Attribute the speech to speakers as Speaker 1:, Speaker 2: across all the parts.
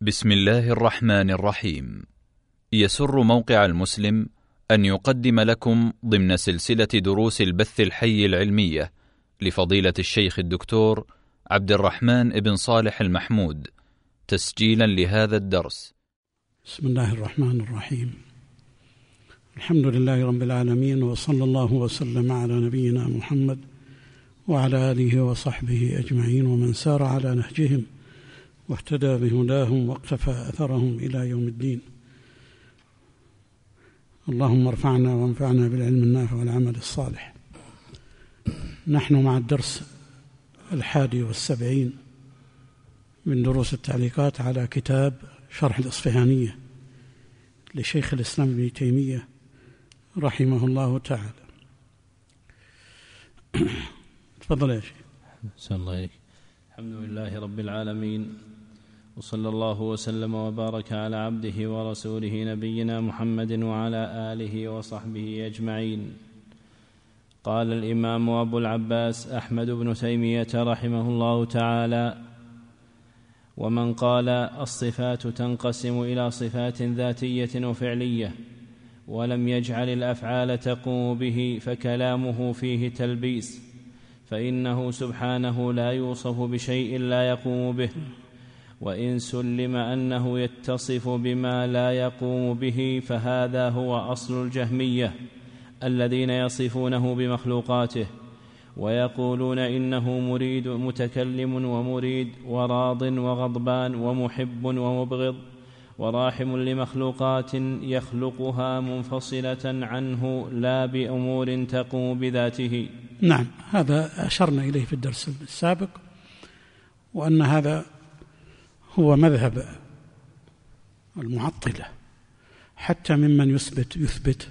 Speaker 1: بسم الله الرحمن الرحيم. يسر موقع المسلم أن يقدم لكم ضمن سلسلة دروس البث الحي العلمية لفضيلة الشيخ الدكتور عبد الرحمن بن صالح المحمود تسجيلا لهذا الدرس.
Speaker 2: بسم الله الرحمن الرحيم. الحمد لله رب العالمين، وصلى الله وسلم على نبينا محمد وعلى آله وصحبه أجمعين ومن سار على نهجهم واهتدى بهداهم واقتفى أثرهم إلى يوم الدين. اللهم ارفعنا وانفعنا بالعلم النافع والعمل الصالح. نحن مع الدرس 71 من دروس التعليقات على كتاب شرح الإصفهانية لشيخ الإسلام ابن تيمية رحمه الله تعالى. تفضل يا شيخ.
Speaker 3: أحسن الله إليك. الحمد لله رب العالمين، وصلى الله وسلم وبارك على عبده ورسوله نبينا محمد وعلى آله وصحبه أجمعين. قال الإمام أبو العباس أحمد بن تيمية رحمه الله تعالى: ومن قال الصفات تنقسم إلى صفات ذاتية وفعلية ولم يجعل الأفعال تقوم به فكلامه فيه تلبيس، فإنه سبحانه لا يوصف بشيء لا يقوم به، وإن سلم أنه يتصف بما لا يقوم به فهذا هو أصل الجهمية الذين يصفونه بمخلوقاته ويقولون إنه مريد متكلم ومريد وراض وغضبان ومحب ومبغض وراحم لمخلوقات يخلقها منفصلة عنه لا بأمور تقوم بذاته.
Speaker 2: نعم، هذا أشرنا إليه في الدرس السابق، وأن هذا هو مذهب المعطلة حتى ممن يثبت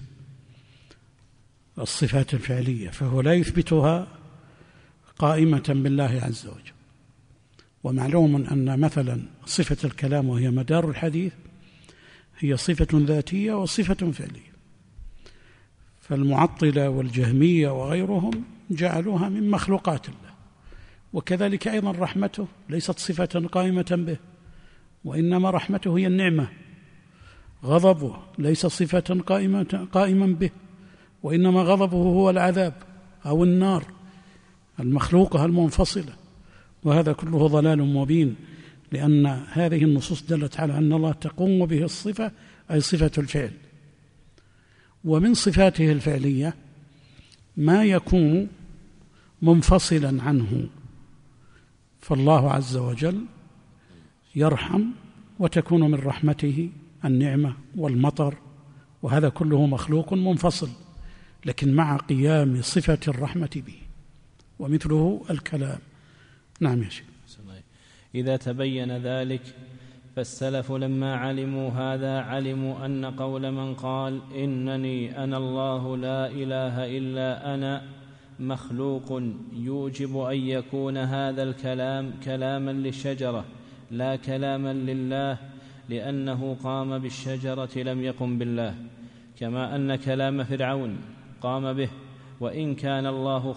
Speaker 2: الصفات الفعلية، فهو لا يثبتها قائمة بالله عز وجل. ومعلوم أن مثلا صفة الكلام وهي مدار الحديث هي صفة ذاتية وصفة فعلية، فالمعطلة والجهمية وغيرهم جعلوها من مخلوقات الله. وكذلك أيضا رحمته ليست صفة قائمة به، وإنما رحمته هي النعمة. غضبه ليس صفة قائما به، وإنما غضبه هو العذاب أو النار المخلوقة المنفصلة. وهذا كله ضلال مبين، لأن هذه النصوص دلت على أن الله تقوم به الصفة، أي صفة الفعل. ومن صفاته الفعلية ما يكون منفصلا عنه، فالله عز وجل يرحم وتكون من رحمته النعمة والمطر، وهذا كله مخلوق منفصل لكن مع قيام صفة الرحمة به، ومثله الكلام. نعم يا شيخ.
Speaker 3: إذا تبين ذلك فالسلف لما علموا هذا علموا أن قول من قال إنني أنا الله لا إله إلا أنا مخلوق يوجب أن يكون هذا الكلام كلاما للشجرة لا كلاما لله، لأنه قام بالشجرة لم يقم بالله، كما أن كلام فرعون قام به، وإن كان الله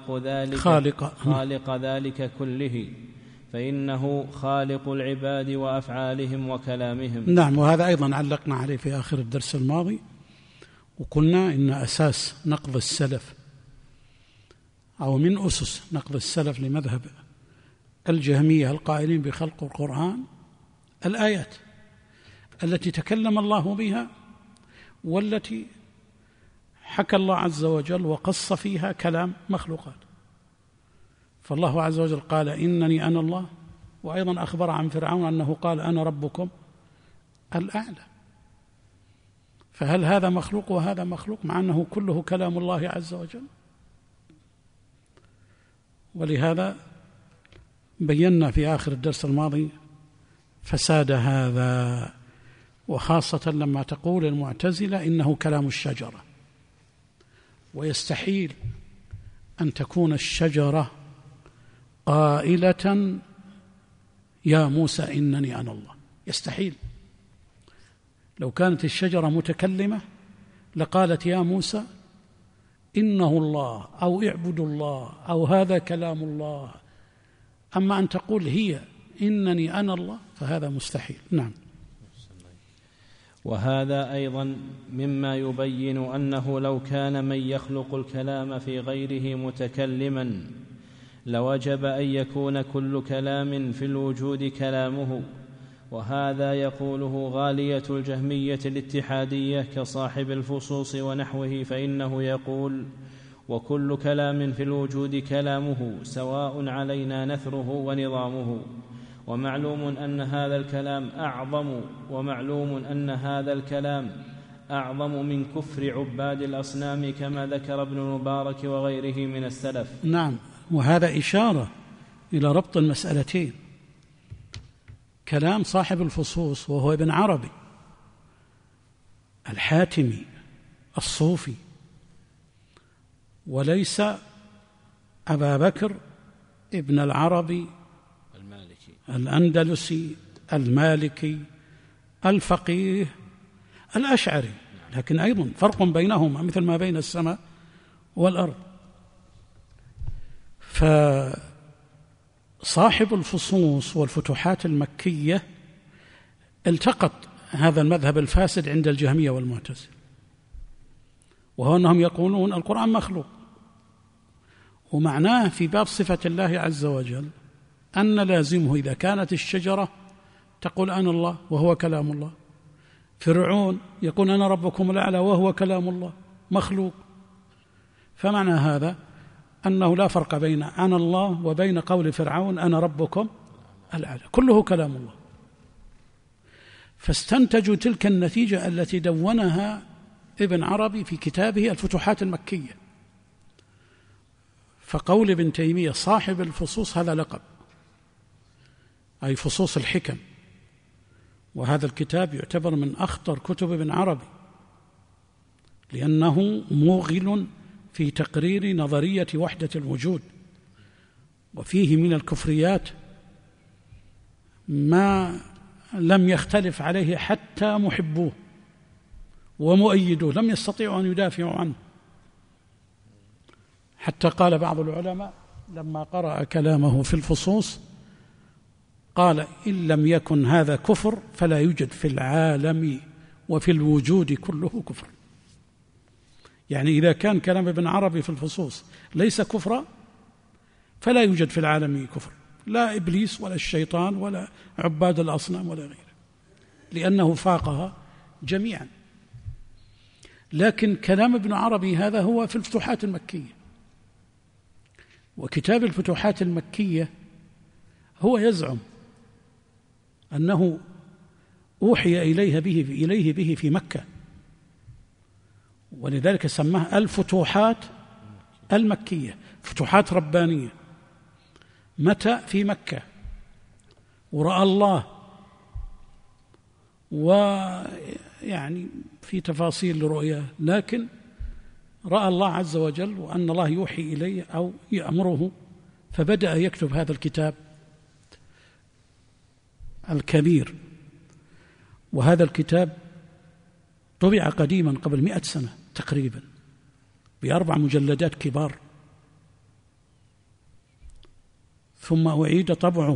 Speaker 3: خالق ذلك كله فإنه خالق العباد وأفعالهم وكلامهم.
Speaker 2: نعم، وهذا أيضا علقنا عليه في آخر الدرس الماضي، وقلنا إن أساس نقض السلف أو من أسس نقض السلف لمذهب الجهمية القائلين بخلق القرآن الآيات التي تكلم الله بها، والتي حكى الله عز وجل وقص فيها كلام مخلوقات. فالله عز وجل قال إنني أنا الله، وأيضا أخبر عن فرعون أنه قال أنا ربكم الأعلى. فهل هذا مخلوق وهذا مخلوق مع أنه كله كلام الله عز وجل؟ ولهذا بينا في آخر الدرس الماضي فساد هذا، وخاصة لما تقول المعتزلة إنه كلام الشجرة، ويستحيل أن تكون الشجرة قائلة يا موسى إنني أنا الله، يستحيل. لو كانت الشجرة متكلمة لقالت يا موسى إنه الله أو اعبدوا الله أو هذا كلام الله. أما أن تقول هي إنني أنا الله، فهذا مستحيل. نعم.
Speaker 3: وهذا أيضا مما يبين أنه لو كان من يخلق الكلام في غيره متكلما لوجب أن يكون كل كلام في الوجود كلامه، وهذا يقوله غالية الجهمية الاتحادية كصاحب الفصوص ونحوه، فإنه يقول: وكل كلام في الوجود كلامه سواء علينا نثره ونظامه. ومعلوم أن هذا الكلام أعظم من كفر عباد الأصنام كما ذكر ابن المبارك وغيره من السلف.
Speaker 2: نعم، وهذا إشارة إلى ربط المسألتين. كلام صاحب الفصوص وهو ابن عربي الحاتمي الصوفي، وليس أبا بكر ابن العربي الأندلسي المالكي الفقيه الأشعري، لكن أيضا فرق بينهما مثل ما بين السماء والأرض. فصاحب الفصوص والفتوحات المكية التقط هذا المذهب الفاسد عند الجهمية والمعتزلة، وهو أنهم يقولون القرآن مخلوق، ومعناه في باب صفة الله عز وجل أن لازمه إذا كانت الشجرة تقول أنا الله وهو كلام الله، فرعون يقول أنا ربكم الأعلى وهو كلام الله مخلوق، فمعنى هذا أنه لا فرق بين أنا الله وبين قول فرعون أنا ربكم الأعلى، كله كلام الله. فاستنتجوا تلك النتيجة التي دونها ابن عربي في كتابه الفتوحات المكية. فقول ابن تيمية صاحب الفصوص هذا لقب، أي فصوص الحكم، وهذا الكتاب يعتبر من أخطر كتب ابن عربي، لأنه موغل في تقرير نظرية وحدة الوجود، وفيه من الكفريات ما لم يختلف عليه حتى محبوه ومؤيدوه لم يستطيعوا أن يدافعوا عنه، حتى قال بعض العلماء لما قرأ كلامه في الفصوص قال: إن لم يكن هذا كفر فلا يوجد في العالم وفي الوجود كله كفر. يعني إذا كان كلام ابن عربي في الفصوص ليس كفرا فلا يوجد في العالم كفر، لا إبليس ولا الشيطان ولا عباد الأصنام ولا غيره، لأنه فاقها جميعا. لكن كلام ابن عربي هذا هو في الفتوحات المكية، وكتاب الفتوحات المكية هو يزعم أنه أوحي إليه به في مكة، ولذلك سماه الفتوحات المكية، فتوحات ربانية. متى؟ في مكة، ورأى الله، ويعني في تفاصيل لرؤياه، لكن رأى الله عز وجل وأن الله يوحي إليه أو يأمره، فبدأ يكتب هذا الكتاب الكبير. وهذا الكتاب طبع قديما قبل 100 سنة تقريبا ب4 مجلدات كبار، ثم أعيد طبعه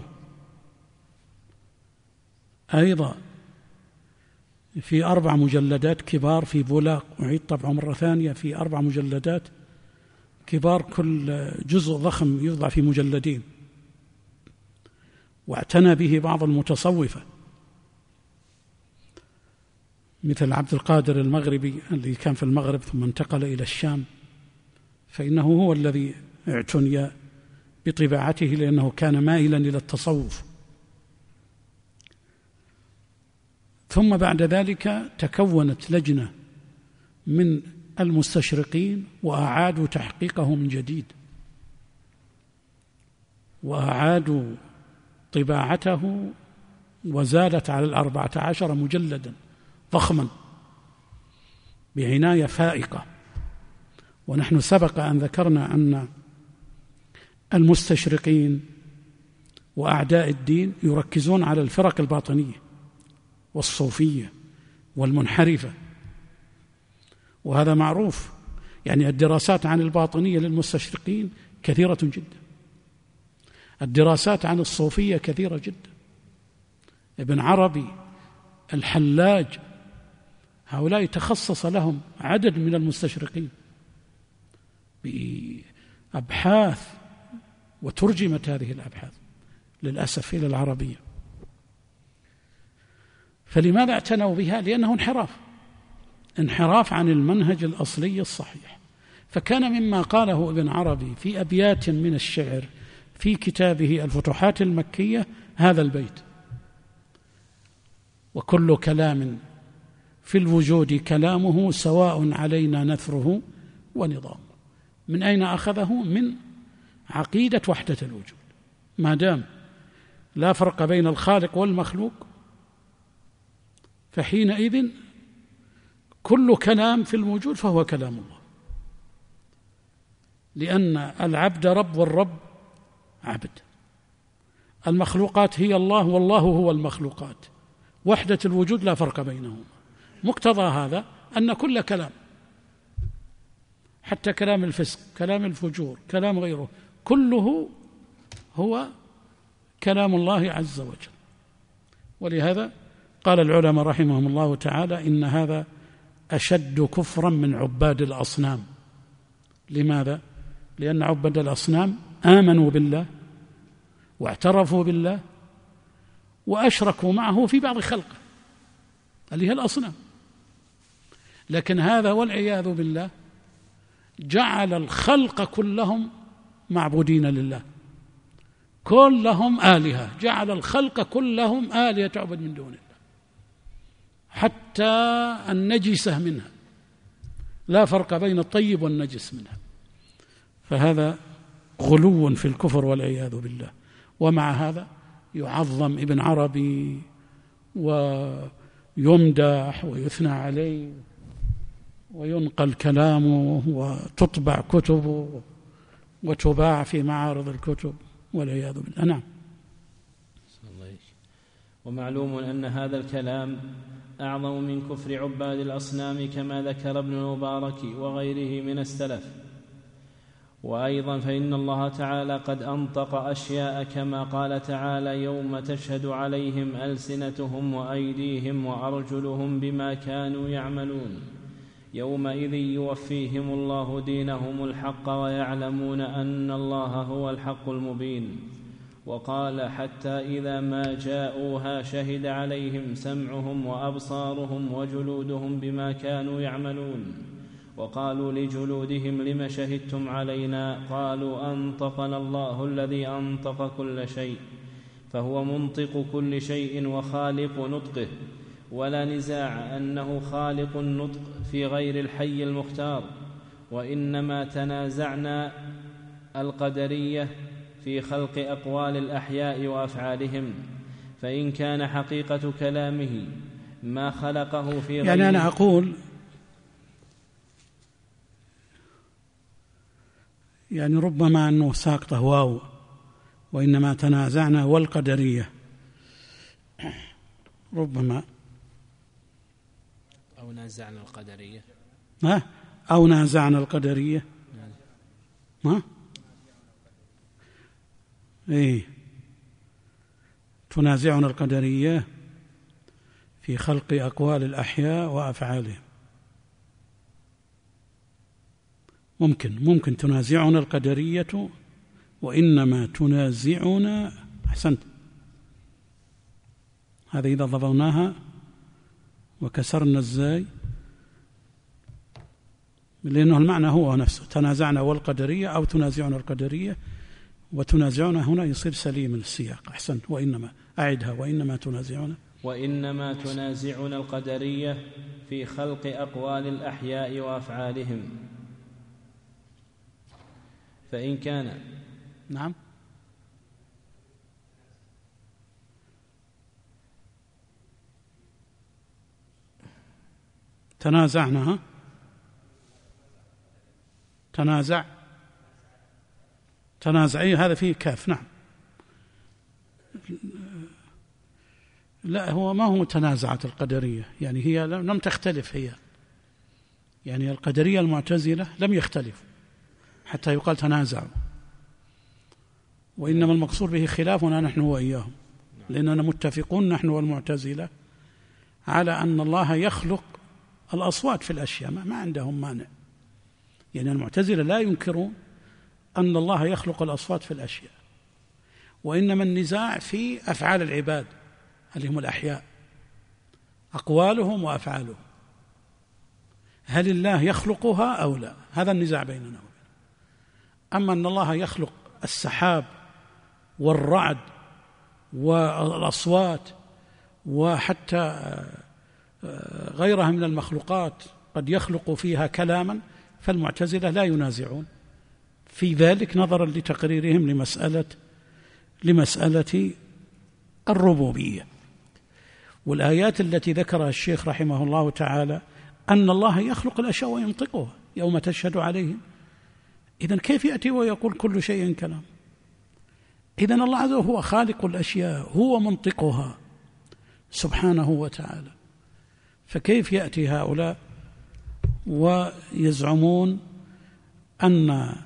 Speaker 2: أيضا في 4 مجلدات كبار في بولاق، أعيد طبعه مرة ثانية في 4 مجلدات كبار، كل جزء ضخم يوضع في مجلدين. واعتنى به بعض المتصوفة مثل عبد القادر المغربي الذي كان في المغرب ثم انتقل إلى الشام، فإنه هو الذي اعتني بطباعته لأنه كان مائلا إلى التصوف. ثم بعد ذلك تكونت لجنة من المستشرقين وأعادوا تحقيقه من جديد، وأعادوا طباعته، وزادت على 14 مجلدا ضخما بعناية فائقة. ونحن سبق أن ذكرنا أن المستشرقين وأعداء الدين يركزون على الفرق الباطنية والصوفية والمنحرفة، وهذا معروف. يعني الدراسات عن الباطنية للمستشرقين كثيرة جدا، الدراسات عن الصوفية كثيرة جدا، ابن عربي، الحلاج، هؤلاء تخصص لهم عدد من المستشرقين بأبحاث، وترجمت هذه الأبحاث للأسف إلى العربية. فلماذا اعتنوا بها؟ لأنه انحراف عن المنهج الأصلي الصحيح. فكان مما قاله ابن عربي في أبيات من الشعر في كتابه الفتوحات المكية هذا البيت: وكل كلام في الوجود كلامه سواء علينا نثره ونظامه. من أين أخذه؟ من عقيدة وحدة الوجود. ما دام لا فرق بين الخالق والمخلوق فحينئذ كل كلام في الوجود فهو كلام الله، لأن العبد رب والرب عبد، المخلوقات هي الله والله هو المخلوقات، وحدة الوجود لا فرق بينهما. مقتضى هذا أن كل كلام، حتى كلام الفسق، كلام الفجور، كلام غيره، كله هو كلام الله عز وجل. ولهذا قال العلماء رحمهم الله تعالى: إن هذا أشد كفرا من عباد الأصنام. لماذا؟ لأن عباد الأصنام آمنوا بالله واعترفوا بالله وأشركوا معه في بعض خلقه اللي هي الأصنام، لكن هذا والعياذ بالله جعل الخلق كلهم معبودين لله، كلهم آلهة، جعل الخلق كلهم آلهة تعبد من دون الله، حتى النجسة منها، لا فرق بين الطيب والنجس منها. فهذا غلو في الكفر والعياذ بالله. ومع هذا يعظم ابن عربي ويمدح ويثنى عليه وينقل كلامه وتطبع كتبه وتباع في معارض الكتب والعياذ بالله. نعم.
Speaker 3: ومعلوم أن هذا الكلام أعظم من كفر عباد الأصنام كما ذكر ابن المبارك وغيره من السلف. وأيضا فإن الله تعالى قد أنطق أشياء كما قال تعالى: يوم تشهد عليهم ألسنتهم وأيديهم وأرجلهم بما كانوا يعملون يومئذ يوفيهم الله دينهم الحق ويعلمون أن الله هو الحق المبين. وقال: حتى إذا ما جاءوها شهد عليهم سمعهم وأبصارهم وجلودهم بما كانوا يعملون. وقالوا لجلودهم: لم شهدتم علينا؟ قالوا: أنطقنا الله الذي أنطق كل شيء، فهو منطق كل شيء وخالق نطقه، ولا نزاع أنه خالق النطق في غير الحي المختار. وإنما تنازعنا القدرية في خلق أقوال الأحياء وأفعالهم، فإن كان حقيقة كلامه ما خلقه في غير،
Speaker 2: يعني أنا أقول يعني ربما أنه ساقطه واو، وإنما تنازعنا والقدرية، ربما
Speaker 3: أو نازعنا القدرية،
Speaker 2: أو نازعنا القدرية، إيه، تنازعنا القدرية في خلق أقوال الأحياء وأفعالهم. ممكن تنازعنا القدرية، وإنما تنازعنا، أحسنت، هذا إذا ضبطناها وكسرنا الزاي، لأنه المعنى هو نفسه، تنازعنا والقدرية أو تنازعنا القدرية، وتنازعنا هنا يصير سليم السياق. أحسنت. وإنما أعدها: وإنما تنازعنا
Speaker 3: القدرية في خلق أقوال الأحياء وأفعالهم، فإن كان،
Speaker 2: نعم، تنازعنا، تنازع، هذا فيه كاف. نعم، لا، هو ما هو تنازعت القدرية، يعني هي لم تختلف، هي يعني القدرية المعتزلة لم يختلفوا حتى يقال تنازعوا، وإنما المقصود به خلافنا نحن وإياهم. لأننا متفقون نحن والمعتزلة على أن الله يخلق الأصوات في الأشياء، ما عندهم مانع. يعني المعتزلة لا ينكرون أن الله يخلق الأصوات في الأشياء، وإنما النزاع في أفعال العباد اللي هم الأحياء، أقوالهم وأفعالهم، هل الله يخلقها أو لا؟ هذا النزاع بيننا وبينهم. أما أن الله يخلق السحاب والرعد والأصوات وحتى غيرها من المخلوقات قد يخلق فيها كلاما، فالمعتزلة لا ينازعون في ذلك نظرا لتقريرهم لمسألة الربوبية. والآيات التي ذكرها الشيخ رحمه الله تعالى أن الله يخلق الأشياء وينطقها يوم تشهد عليهم، إذن كيف يأتي ويقول كل شيء كلام؟ إذن الله عز وجل هو خالق الأشياء، هو منطقها سبحانه وتعالى. فكيف يأتي هؤلاء ويزعمون أن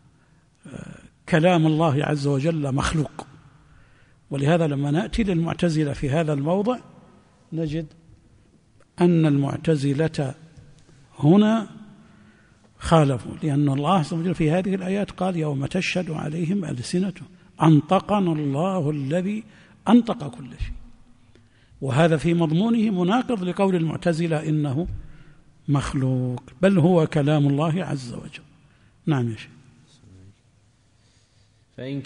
Speaker 2: كلام الله عز وجل مخلوق؟ ولهذا لما نأتي للمعتزلة في هذا الموضع نجد أن المعتزلة هنا خالفوا، لأن الله عز وجل في هذه الآيات قال يوم تشهد عليهم ألسنتهم أنطقنا الله الذي أنطق كل شيء، وهذا في مضمونه مناقض لقول المعتزلة إنه مخلوق، بل هو كلام الله عز وجل. نعم يا شيخ.
Speaker 3: فإن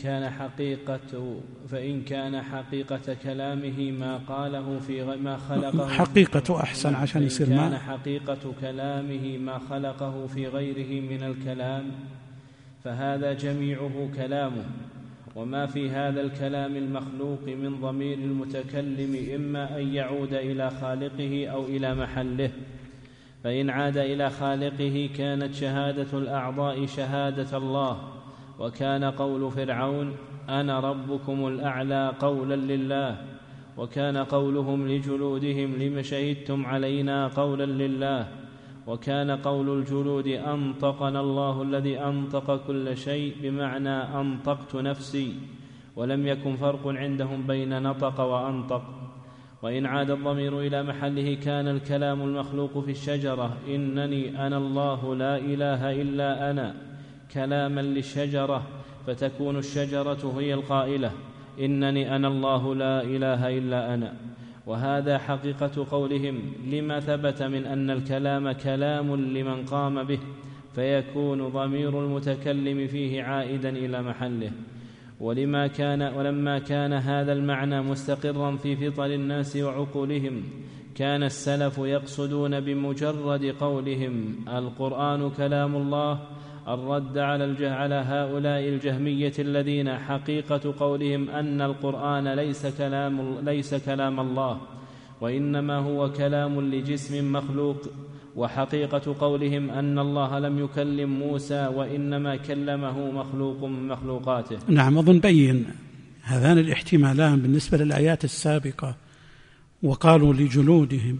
Speaker 3: كان حقيقة كلامه ما قاله في ما خلقه،
Speaker 2: حقيقة أحسن عشان يصير ما
Speaker 3: كان حقيقة كلامه ما خلقه في غيره من الكلام، فهذا جميعه كلامه، وما في هذا الكلام المخلوق من ضمير المتكلم إما أن يعود إلى خالقه أو إلى محله. فإن عاد إلى خالقه كانت شهادة الأعضاء شهادة الله، وكان قول فرعون أنا ربكم الأعلى قولا لله، وكان قولهم لجلودهم لم شهدتم علينا قولا لله، وكان قول الجلود أنطقنا الله الذي أنطق كل شيء بمعنى أنطقت نفسي، ولم يكن فرق عندهم بين نطق وأنطق. وإن عاد الضمير إلى محله كان الكلام المخلوق في الشجرة إنني أنا الله لا إله إلا أنا كلاما للشجرة، فتكون الشجرة هي القائلة إنني أنا الله لا إله إلا أنا. وهذا حقيقة قولهم، لما ثبت من أن الكلام كلام لمن قام به، فيكون ضمير المتكلم فيه عائدا إلى محله. ولما كان هذا المعنى مستقرا في فطر الناس وعقولهم، كان السلف يقصدون بمجرد قولهم القرآن كلام الله الرد على هؤلاء الجهمية الذين حقيقة قولهم أن القرآن ليس كلام الله، وإنما هو كلام لجسم مخلوق، وحقيقة قولهم أن الله لم يكلم موسى وإنما كلمه مخلوق من مخلوقاته.
Speaker 2: نعم، أظن بين هذان الاحتمالان بالنسبة للآيات السابقة. وقالوا لجلودهم،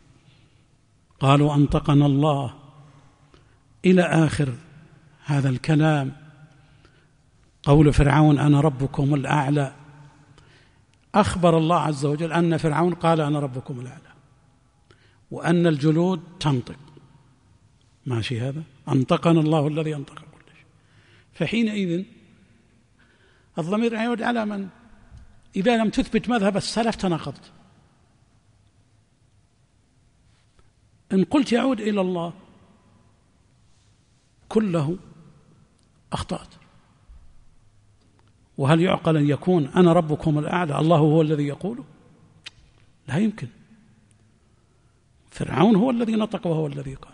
Speaker 2: قالوا أنطقنا الله إلى آخر هذا الكلام. قول فرعون أنا ربكم الأعلى، أخبر الله عز وجل أن فرعون قال أنا ربكم الأعلى، وأن الجلود تنطق. ماشي، هذا أنطقنا الله الذي أنطق كل شيء. فحينئذ الضمير يعود على من؟ إذا لم تثبت مذهب السلف تناقضت. إن قلت يعود إلى الله كله أخطأت. وهل يعقل أن يكون أنا ربكم الأعلى الله هو الذي يقوله؟ لا يمكن. فرعون هو الذي نطق وهو الذي قال.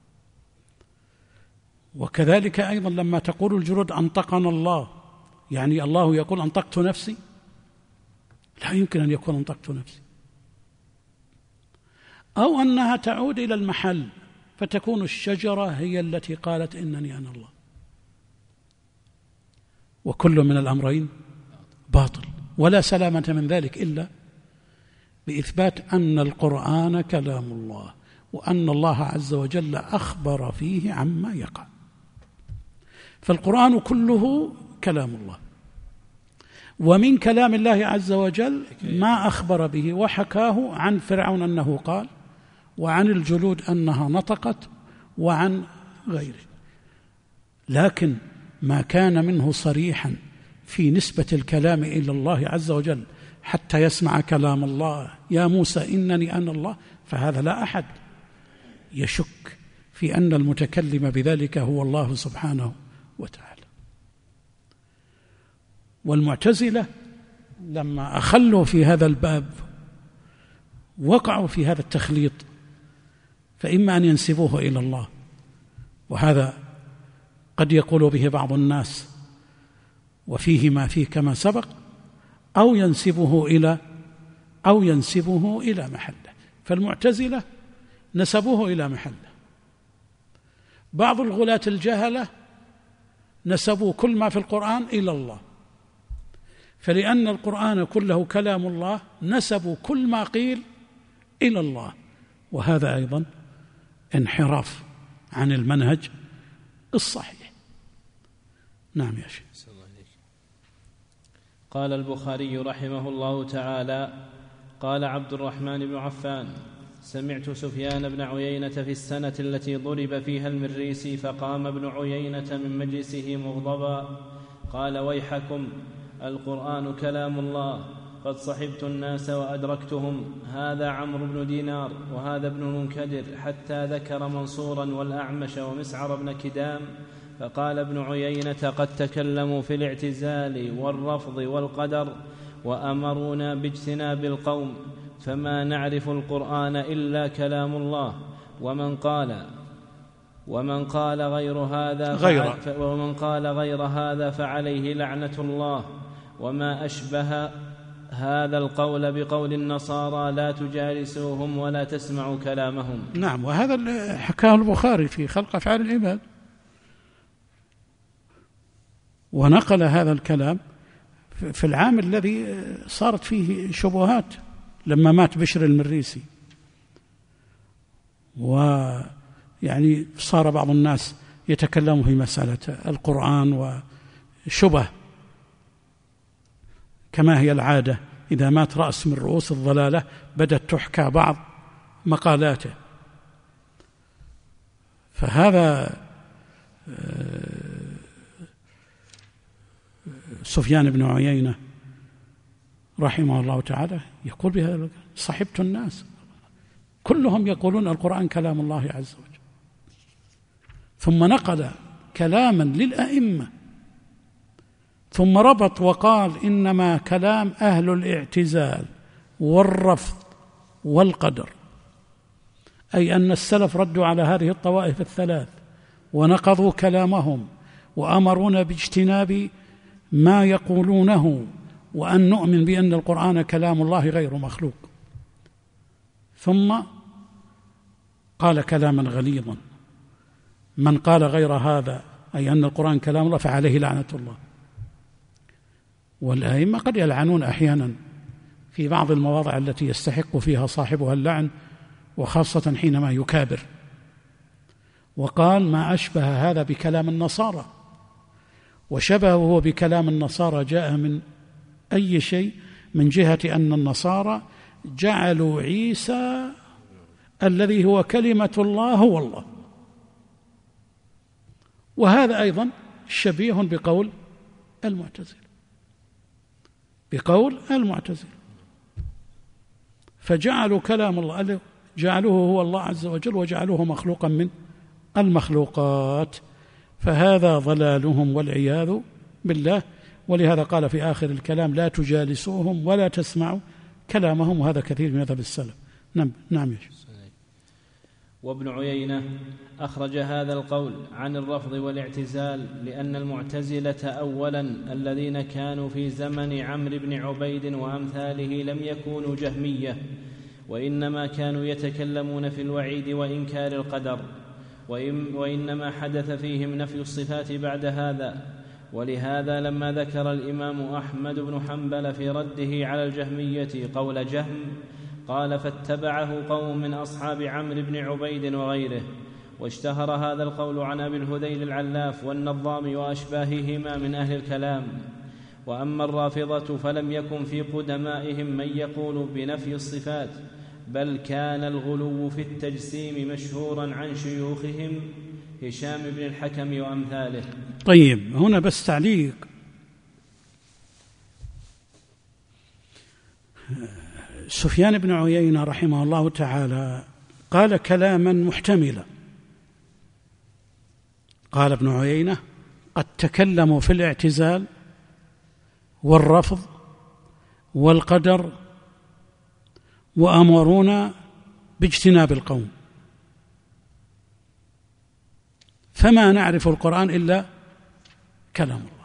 Speaker 2: وكذلك أيضا لما تقول الجلود أنطقنا الله، يعني الله يقول أنطقت نفسي؟ لا يمكن أن يكون أنطقت نفسي. أو أنها تعود إلى المحل فتكون الشجرة هي التي قالت إنني أنا الله. وكل من الأمرين باطل، ولا سلامة من ذلك إلا بإثبات أن القرآن كلام الله، وأن الله عز وجل أخبر فيه عما يقع. فالقرآن كله كلام الله، ومن كلام الله عز وجل ما أخبر به وحكاه عن فرعون أنه قال، وعن الجلود أنها نطقت، وعن غيره. لكن ما كان منه صريحا في نسبة الكلام إلى الله عز وجل حتى يسمع كلام الله: يا موسى إنني أنا الله، فهذا لا أحد يشك في أن المتكلم بذلك هو الله سبحانه وتعالى. والمعتزلة لما أخلوا في هذا الباب وقعوا في هذا التخليط، فإما أن ينسبوه إلى الله، وهذا قد يقول به بعض الناس وفيه ما فيه كما سبق، أو ينسبه إلى محله. فالمعتزلة نسبوه إلى محله. بعض الغلاة الجهلة نسبوا كل ما في القرآن إلى الله، فلأن القرآن كله كلام الله نسبوا كل ما قيل إلى الله، وهذا أيضا انحراف عن المنهج الصحيح. نعم يا شيخ.
Speaker 3: قال البخاري رحمه الله تعالى: قال عبد الرحمن بن عفان: سمعت سفيان بن عيينة في السنة التي ضرب فيها المريسي، فقام ابن عيينة من مجلسه مغضبا قال: ويحكم، القرآن كلام الله، قد صحبت الناس وأدركتهم، هذا عمرو بن دينار وهذا ابن المنكدر، حتى ذكر منصورا والأعمش ومسعر بن كدام، فقال ابن عيينة: قد تكلموا في الاعتزال والرفض والقدر، وأمرونا باجتناب القوم، فما نعرف القرآن إلا كلام الله، ومن قال غير هذا فعليه لعنة الله، وما أشبه هذا القول بقول النصارى: لا تجالسوهم ولا تسمعوا كلامهم.
Speaker 2: نعم، وهذا حكاه البخاري في خلق أفعال العباد، ونقل هذا الكلام في العام الذي صارت فيه شبهات لما مات بشر المريسي، ويعني صار بعض الناس يتكلم في مسألة القرآن وشبه، كما هي العادة إذا مات رأس من رؤوس الضلالة بدأت تحكى بعض مقالاته. فهذا سفيان بن عيينة رحمه الله تعالى يقول بهذا: صحبت الناس كلهم يقولون القرآن كلام الله عز وجل، ثم نقل كلاما للأئمة، ثم ربط وقال: إنما كلام أهل الاعتزال والرفض والقدر، أي أن السلف ردوا على هذه الطوائف الثلاث ونقضوا كلامهم وأمرونا باجتناب ما يقولونه، وأن نؤمن بأن القرآن كلام الله غير مخلوق. ثم قال كلاما غليظا: من قال غير هذا، أي أن القرآن كلام الله، فعليه لعنة الله. والأئمة قد يلعنون أحيانا في بعض المواضع التي يستحق فيها صاحبها اللعن، وخاصة حينما يكابر. وقال: ما أشبه هذا بكلام النصارى، وشبهه بكلام النصارى جاء من أي شيء؟ من جهة أن النصارى جعلوا عيسى الذي هو كلمة الله هو الله، وهذا أيضا شبيه بقول المعتزلة، فجعلوا كلام الله جعلوه هو الله عز وجل، وجعلوه مخلوقا من المخلوقات، فهذا ضلالهم والعياذ بالله. ولهذا قال في آخر الكلام: لا تجالسوهم ولا تسمعوا كلامهم، وهذا كثير من مذهب السلف. نعم يا شيخ.
Speaker 3: وابن عيينة أخرج هذا القول عن الرفض والاعتزال لأن المعتزلة أولا الذين كانوا في زمن عمرو بن عبيد وأمثاله لم يكونوا جهمية، وإنما كانوا يتكلمون في الوعيد وإنكار القدر، وإنما حدث فيهم نفي الصفات بعد هذا. ولهذا لما ذكر الإمام أحمد بن حنبل في رده على الجهمية قول جهم قال: فاتبعه قوم من أصحاب عمرو بن عبيد وغيره. واشتهر هذا القول عن أبي الهذيل العلاف والنظام وأشباههما من أهل الكلام. وأما الرافضة فلم يكن في قدمائهم من يقول بنفي الصفات، بل كان الغلو في التجسيم مشهورا عن شيوخهم هشام بن الحكم وأمثاله.
Speaker 2: طيب، هنا بس تعليق. سفيان بن عيينة رحمه الله تعالى قال كلاما محتملا. قال ابن عيينة: قد تكلموا في الاعتزال والرفض والقدر وأمرونا باجتناب القوم، فما نعرف القرآن إلا كلام الله.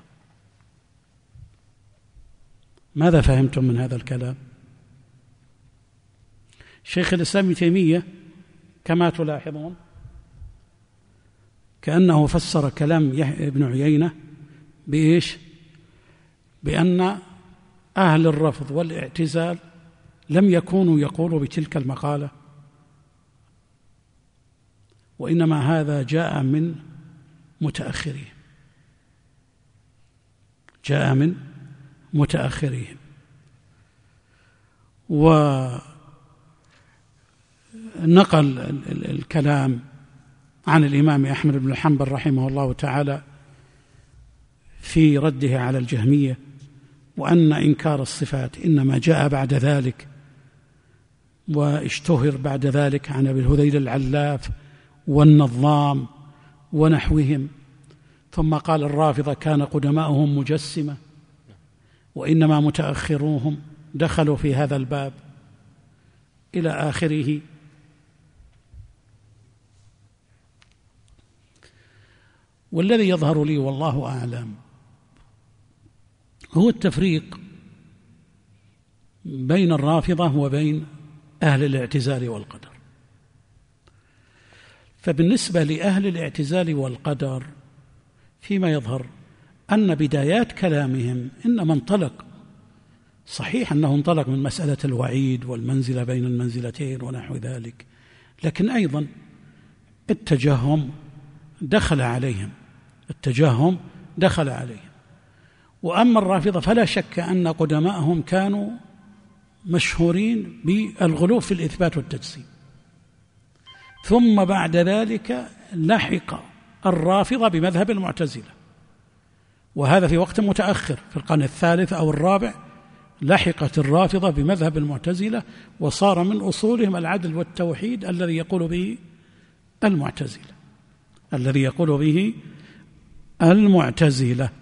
Speaker 2: ماذا فهمتم من هذا الكلام؟ شيخ الإسلام ابن تيمية كما تلاحظون كأنه فسر كلام ابن عيينة بإيش؟ بأن أهل الرفض والاعتزال لم يكونوا يقولوا بتلك المقالة، وإنما هذا جاء من متأخرين، جاء من متأخرين. ونقل الكلام عن الإمام أحمد بن حنبل رحمه الله تعالى في رده على الجهمية، وأن إنكار الصفات إنما جاء بعد ذلك، واشتهر بعد ذلك عن أبي الهذيل العلاف والنظام ونحوهم. ثم قال الرافضة كان قدماؤهم مجسمة، وإنما متأخروهم دخلوا في هذا الباب إلى آخره. والذي يظهر لي والله أعلم هو التفريق بين الرافضة وبين أهل الاعتزال والقدر. فبالنسبة لأهل الاعتزال والقدر فيما يظهر أن بدايات كلامهم إنما انطلق، صحيح أنه انطلق من مسألة الوعيد والمنزلة بين المنزلتين ونحو ذلك، لكن أيضا التجهم دخل عليهم، التجهم دخل عليهم. وأما الرافضة فلا شك أن قدماءهم كانوا مشهورين بالغلو في الإثبات والتجسيم، ثم بعد ذلك لحق الرافضة بمذهب المعتزلة، وهذا في وقت متأخر في القرن الثالث أو الرابع لحقت الرافضة بمذهب المعتزلة، وصار من أصولهم العدل والتوحيد الذي يقول به المعتزلة، الذي يقول به المعتزلة.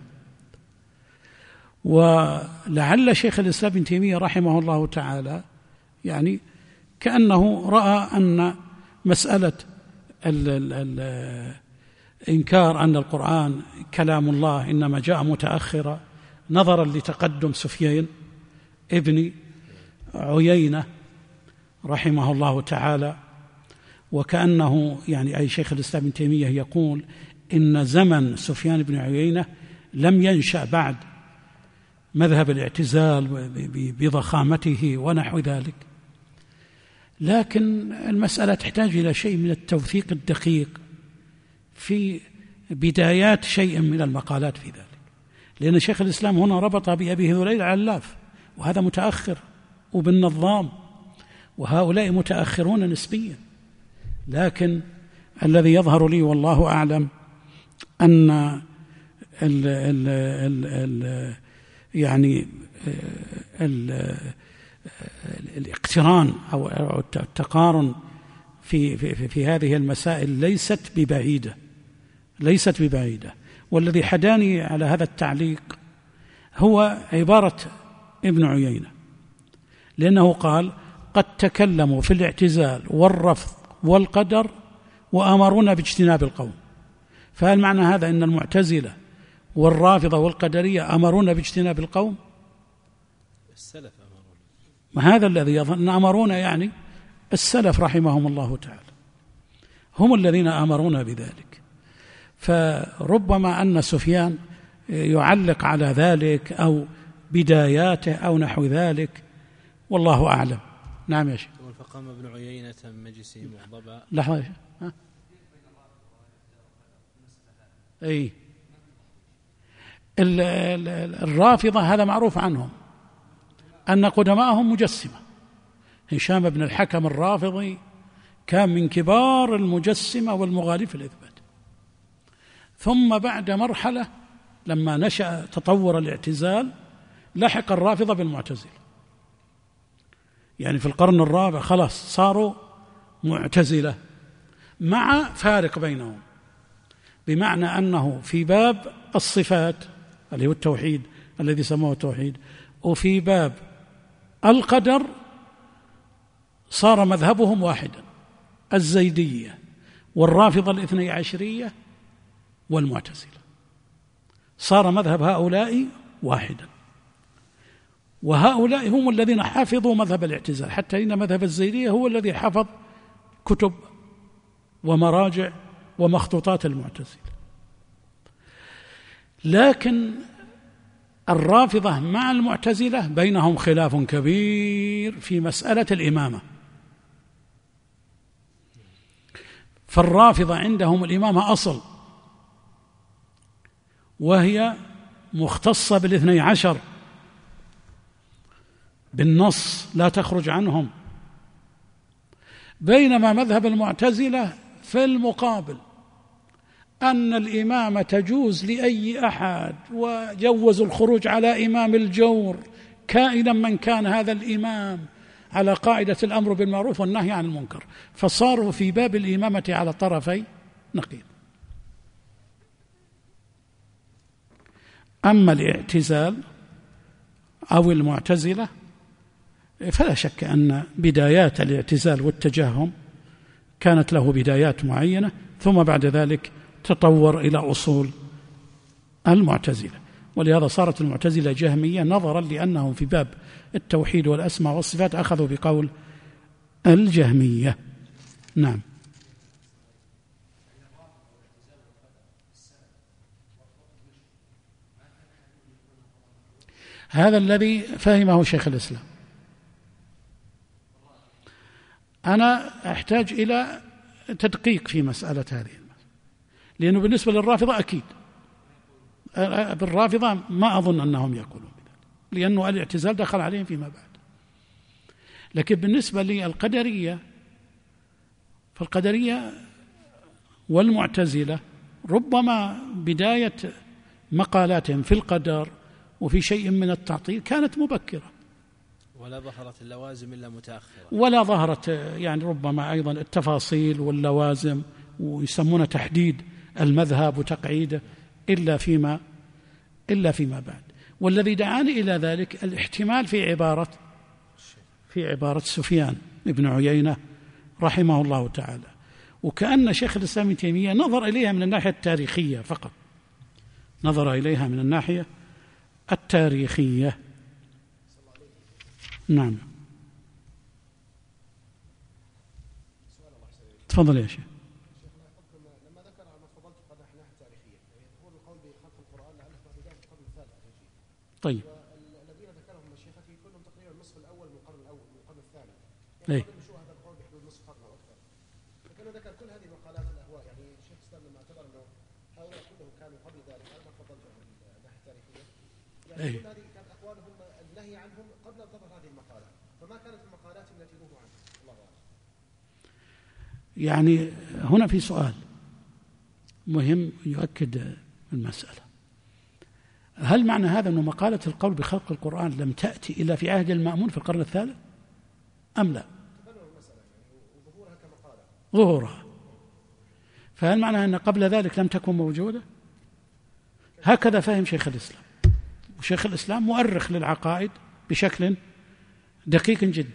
Speaker 2: ولعل شيخ الإسلام ابن تيمية رحمه الله تعالى يعني كأنه رأى أن مسألة إنكار أن القرآن كلام الله إنما جاء متأخرا نظرا لتقدم سفيان ابن عيينة رحمه الله تعالى، وكأنه يعني أي شيخ الإسلام ابن تيمية يقول إن زمن سفيان بن عيينة لم ينشأ بعد مذهب الاعتزال بضخامته ونحو ذلك، لكن المسألة تحتاج إلى شيء من التوثيق الدقيق في بدايات شيء من المقالات في ذلك، لأن شيخ الإسلام هنا ربط بأبي هذيل العلاف وهذا متأخر، وبالنظام وهؤلاء متأخرون نسبيا. لكن الذي يظهر لي والله أعلم أن يعني الاقتران أو التقارن في هذه المسائل ليست ببعيدة. والذي حداني على هذا التعليق هو عبارة ابن عيينة، لأنه قال قد تكلموا في الاعتزال والرفض والقدر وأمرونا باجتناب القوم. فهل معنى هذا أن المعتزلة والرافضة والقدرية أمرونا باجتناب القوم؟
Speaker 3: السلف أمرونا،
Speaker 2: ما هذا الذي يظن أمرونا، يعني السلف رحمهم الله تعالى هم الذين أمرونا بذلك. فربما أن سفيان يعلق على ذلك أو بداياته أو نحو ذلك، والله أعلم. نعم يا شيخ.
Speaker 3: فقام ابن عيينة مجلسي مغضبا.
Speaker 2: لحظة يا شيخ. الرافضة هذا معروف عنهم أن قدماءهم مجسمة. هشام بن الحكم الرافضي كان من كبار المجسمة والمغالي في الإثبات. ثم بعد مرحلة لما نشأ تطور الاعتزال لحق الرافضة بالمعتزلة، يعني في القرن الرابع خلاص صاروا معتزلة، مع فارق بينهم، بمعنى أنه في باب الصفات اللي هو التوحيد الذي سموه التوحيد، وفي باب القدر صار مذهبهم واحدا، الزيدية والرافضة الاثني عشرية والمعتزلة، صار مذهب هؤلاء واحدا. وهؤلاء هم الذين حفظوا مذهب الاعتزال، حتى إن مذهب الزيدية هو الذي حفظ كتب ومراجع ومخطوطات المعتزلة. لكن الرافضة مع المعتزلة بينهم خلاف كبير في مسألة الإمامة. فالرافضة عندهم الإمامة أصل، وهي مختصة بالاثني عشر بالنص لا تخرج عنهم، بينما مذهب المعتزلة في المقابل أن الإمامة تجوز لأي أحد، وجوزوا الخروج على إمام الجور كائنا من كان هذا الإمام، على قاعدة الأمر بالمعروف والنهي عن المنكر، فصاروا في باب الإمامة على طرفي نقيض. أما الاعتزال أو المعتزلة فلا شك أن بدايات الاعتزال والتجهم كانت له بدايات معينة، ثم بعد ذلك تطور إلى أصول المعتزلة. ولهذا صارت المعتزلة جهمية، نظرا لأنهم في باب التوحيد والأسماء والصفات أخذوا بقول الجهمية. نعم. هذا الذي فهمه شيخ الإسلام. أنا أحتاج إلى تدقيق في مسألة هذه، لأنه بالنسبة للرافضة أكيد، بالرافضة ما أظن أنهم يقولون بذلك، لأنه الاعتزال دخل عليهم فيما بعد. لكن بالنسبة للقدرية، فالقدرية والمعتزلة ربما بداية مقالاتهم في القدر وفي شيء من التعطيل كانت مبكرة،
Speaker 3: ولا ظهرت اللوازم إلا متأخرة،
Speaker 2: ولا ظهرت يعني ربما أيضا التفاصيل واللوازم ويسمون تحديد المذهب وتقعيده إلا فيما بعد. والذي دعاني إلى ذلك الاحتمال في عبارة سفيان بن عيينة رحمه الله تعالى، وكأن شيخ الإسلام ابن تيمية نظر إليها من الناحية التاريخية فقط، نظر إليها من الناحية التاريخية. نعم. تفضل يا شيخ.
Speaker 4: لما ذكر ما فضلت قبل الناحية التاريخية، يقول القول بخلق القرآن لعله بداية القرن الثالث الهجري.
Speaker 2: طيب.
Speaker 4: والذين ذكرهم مشيختي كلهم تقريبا النصف الأول من القرن الأول من القرن الثاني.
Speaker 2: يعني
Speaker 4: شو هذا القول بحدود نصف قرن أو أكثر. لكنه ذكر كل هذه المقالات الأهواء، يعني الشيخ الإسلام لما اعتبر أنه هؤلاء كلهم كانوا قبل ذلك، على ما فضلت من الناحية التاريخية، يعني كل هذه كانت أقوالهم النهي عنهم قبل أن تظهر هذه المقالات، فما كانت المقالات التي نهوا عنها. الله أعلم.
Speaker 2: يعني هنا في سؤال مهم يؤكد المسألة. هل معنى هذا أن مقالة القول بخلق القرآن لم تأتي إلا في عهد المأمون في القرن الثالث أم لا؟ ظهورها. فهل معنى أن قبل ذلك لم تكن موجودة؟ هكذا فهم شيخ الإسلام، وشيخ الإسلام مؤرخ للعقائد بشكل دقيق جدا.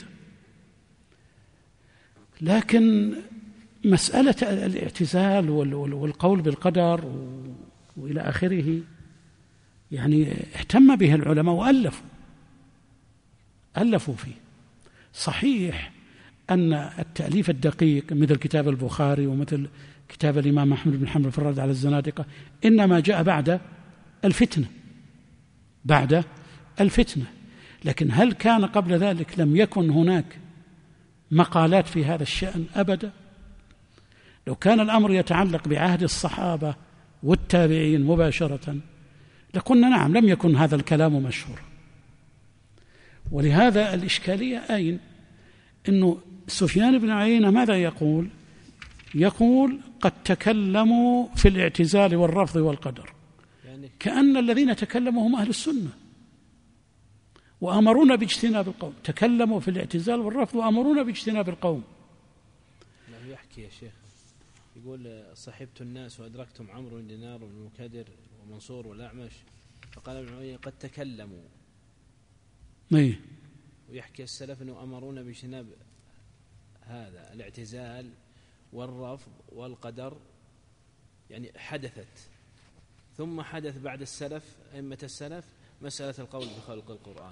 Speaker 2: لكن مسألة الاعتزال والقول بالقدر وإلى آخره يعني اهتم به العلماء وألفوا فيه. صحيح أن التأليف الدقيق مثل كتاب البخاري ومثل كتاب الإمام أحمد بن حنبل في الرد على الزنادقة إنما جاء بعد الفتنة. لكن هل كان قبل ذلك لم يكن هناك مقالات في هذا الشأن؟ أبدا. لو كان الأمر يتعلق بعهد الصحابة والتابعين مباشرة لقلنا نعم لم يكن هذا الكلام مشهور. ولهذا الإشكالية أين؟ إنه سفيان بن عيينة ماذا يقول؟ يقول قد تكلموا في الاعتزال والرفض والقدر، كأن الذين تكلموا هم أهل السنة وأمرونا باجتناب القوم. تكلموا في الاعتزال والرفض وأمرونا باجتناب القوم.
Speaker 3: لا يحكي يا شيخ، يقول صحبت الناس وأدركتم عمرو بن دينار بن مكدر ومنصور والأعمش، فقال ابن عيينة قد تكلموا. ويحكي السلف أنه أمرونا باجتناب هذا الاعتزال والرفض والقدر، يعني حدثت، ثم حدث بعد السلف أئمة السلف مسألة القول بخلق القرآن.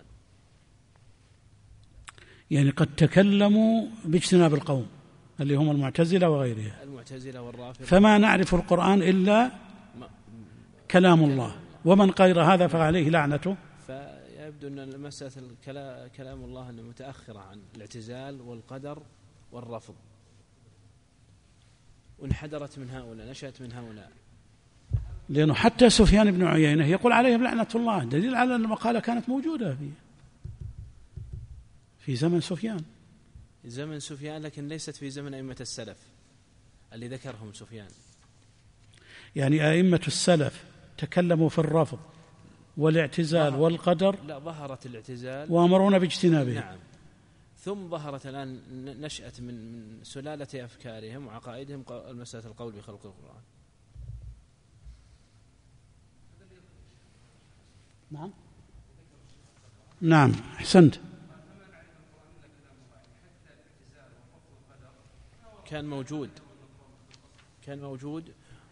Speaker 2: يعني قد تكلموا باجتناب القوم اللي هم المعتزلة وغيرها،
Speaker 3: المعتزلة والرافضة،
Speaker 2: فما نعرف القرآن إلا كلام الله، ومن غير هذا فعليه لعنته.
Speaker 3: فيبدو أن مسألة كلام الله أنه متأخرة عن الاعتزال والقدر والرفض، وانحدرت من هؤلاء، نشأت من هؤلاء.
Speaker 2: لأنه حتى سفيان بن عيينة يقول عليهم لعنة الله، دليل على أن المقالة كانت موجودة في زمن سفيان،
Speaker 3: لكن ليست في زمن أئمة السلف اللي ذكرهم سفيان.
Speaker 2: يعني أئمة السلف تكلموا في الرفض والاعتزال والقدر،
Speaker 3: لا، ظهرت الاعتزال
Speaker 2: وأمرونا باجتنابه.
Speaker 3: نعم. ثم ظهرت الآن نشأت من سلالة أفكارهم وعقائدهم مسألة القول بخلق القرآن.
Speaker 2: نعم أحسنت.
Speaker 3: كان موجود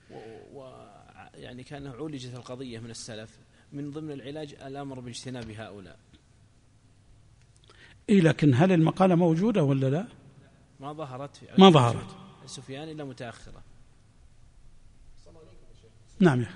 Speaker 3: يعني كان عولجت القضية من السلف، من ضمن العلاج الأمر باجتناب هؤلاء.
Speaker 2: لكن هل المقالة موجودة ولا لا؟
Speaker 3: ما ظهرت سفيان إلا متأخرة.
Speaker 2: نعم يا أخي.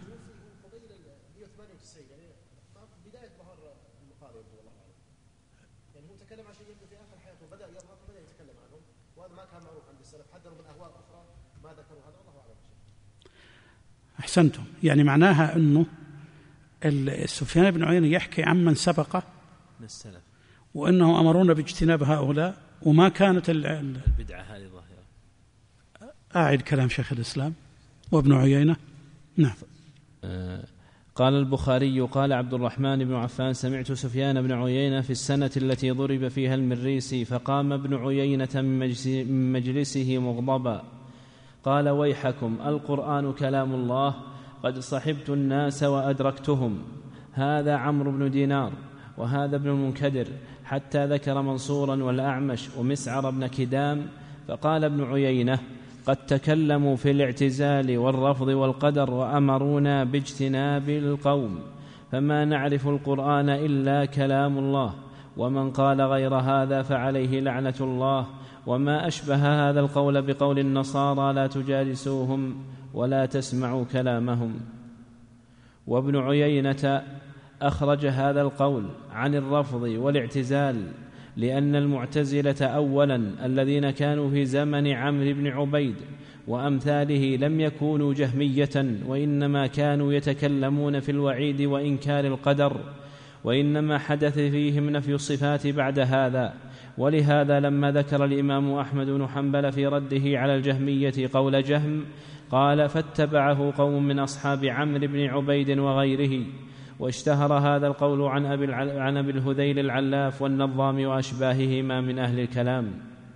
Speaker 4: بداية ظهر المقالة والله أعلم، يعني هو تكلم عن شيء في آخر حياته بدأ يظهر فبدأ يتكلم عنه، وهذا ما كان معروف عند السلف، حذروا من أهواء أخرى ما ذكروا، هذا الله أعلم.
Speaker 2: أحسنتم. يعني معناها أنه سفيان بن عيينة يحكي عمن سبقه
Speaker 3: من السلف،
Speaker 2: وأنه أمرونا باجتناب هؤلاء، وما كانت
Speaker 3: البدعة هذه ظاهرة.
Speaker 2: أعد كلام شيخ الإسلام وابن عيينة. نعم.
Speaker 3: قال البخاري قال عبد الرحمن بن عفان سمعت سفيان بن عيينة في السنة التي ضرب فيها المريسي، فقام ابن عيينة من مجلسه مغضبا قال ويحكم، القرآن كلام الله، قد صحبت الناس وأدركتهم، هذا عمرو بن دينار وهذا ابن المنكدر، حتى ذكر منصورا والأعمش ومسعر بن كدام، فقال ابن عيينة قد تكلموا في الاعتزال والرفض والقدر وأمرونا باجتناب القوم، فما نعرف القرآن إلا كلام الله، ومن قال غير هذا فعليه لعنة الله، وما أشبه هذا القول بقول النصارى لا تجالسوهم ولا تسمعوا كلامهم. وابن عيينة أخرج هذا القول عن الرفض والاعتزال، لأن المعتزلة أولا الذين كانوا في زمن عمرو بن عبيد وأمثاله لم يكونوا جهمية، وإنما كانوا يتكلمون في الوعيد وإنكار القدر، وإنما حدث فيهم نفي الصفات بعد هذا. ولهذا لما ذكر الإمام أحمد بن حنبل في رده على الجهمية قول جهم قال فاتبعه قوم من أصحاب عمرو بن عبيد وغيره، واشتهر هذا القول عن أبي الهذيل العلاف والنظام وأشباههما من أهل الكلام.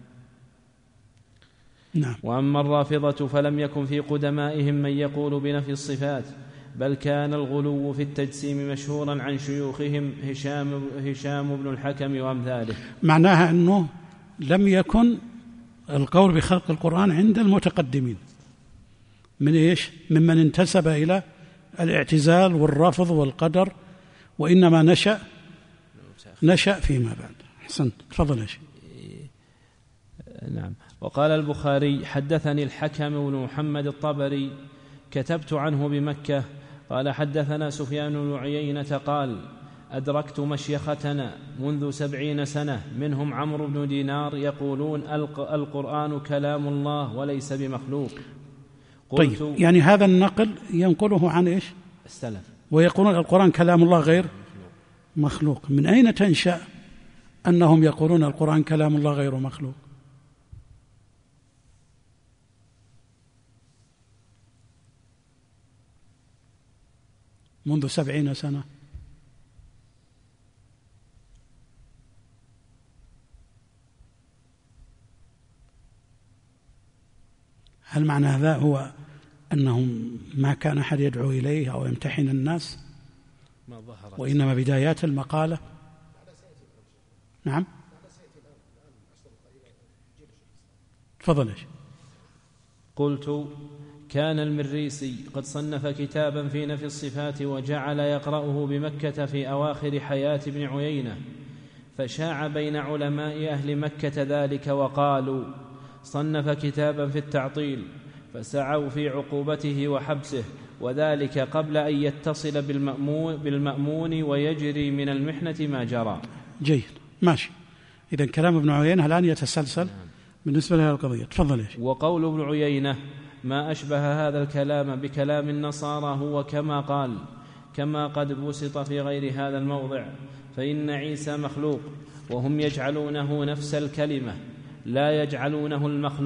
Speaker 2: نعم.
Speaker 3: وأما الرافضة فلم يكن في قدمائهم من يقول بنفي الصفات، بل كان الغلو في التجسيم مشهورا عن شيوخهم هشام بن الحكم وأمثاله.
Speaker 2: معناها أنه لم يكن القول بخلق القرآن عند المتقدمين من إيش؟ ممن انتسب إلى الاعتزال والرفض والقدر، وإنما نشأ فيما بعد. أحسنت، تفضل يا شيخ.
Speaker 3: نعم. وقال البخاري حدثني الحكم بن محمد الطبري كتبت عنه بمكة قال حدثنا سفيان بن عيينة قال أدركت مشيختنا منذ 70 سنة منهم عمرو بن دينار يقولون القرآن كلام الله وليس بمخلوق.
Speaker 2: طيب، يعني هذا النقل ينقله عن إيش؟ ويقولون القرآن كلام الله غير مخلوق. من أين تنشأ أنهم يقولون القرآن كلام الله غير مخلوق؟ منذ 70 سنة. هل معنى هذا هو أنهم ما كان أحد يدعو إليه أو يمتحن الناس، وإنما بدايات المقالة؟ نعم، تفضل.
Speaker 3: قلت: كان المريسي قد صنف كتابا في نفي الصفات وجعل يقرأه بمكة في أواخر حياة ابن عيينة، فشاع بين علماء أهل مكة ذلك وقالوا: صنف كتابا في التعطيل، فسعوا في عقوبته وحبسه، وذلك قبل أن يتصل بالمأمون ويجري من المحنة ما جرى.
Speaker 2: جيد، ماشي. إذن كلام ابن عيينة الآن يتسلسل بالنسبة لهذه القضية. تفضل.
Speaker 3: وقول ابن عيينة: ما أشبه هذا الكلام بكلام النصارى هو كما قال، كما قد بسط في غير هذا الموضع، فإن عيسى مخلوق وهم يجعلونه نفس الكلمة، لا يجعلونه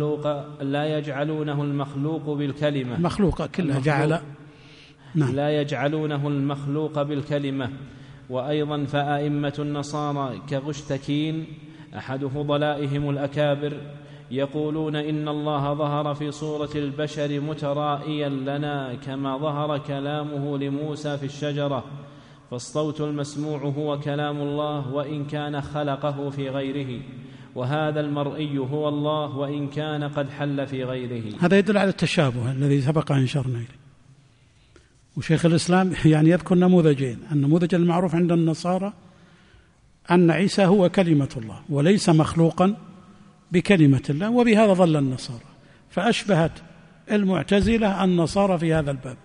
Speaker 3: المخلوق بالكلمة،
Speaker 2: مخلوق كلها جعل،
Speaker 3: نعم، لا يجعلونه المخلوق بالكلمة. وأيضا فأئمة النصارى كغشتكين أحد فضلائهم الأكابر يقولون إن الله ظهر في صورة البشر مترائيا لنا كما ظهر كلامه لموسى في الشجرة، فالصوت المسموع هو كلام الله وإن كان خلقه في غيره، وهذا المرئي هو الله وإن كان قد حل في غيره.
Speaker 2: هذا يدل على التشابه الذي سبق أن أشرنا إليه. وشيخ الإسلام يعني يذكر نموذجين: النموذج المعروف عند النصارى أن عيسى هو كلمة الله وليس مخلوقا بكلمة الله، وبهذا ظل النصارى، فأشبهت المعتزلة النصارى في هذا الباب،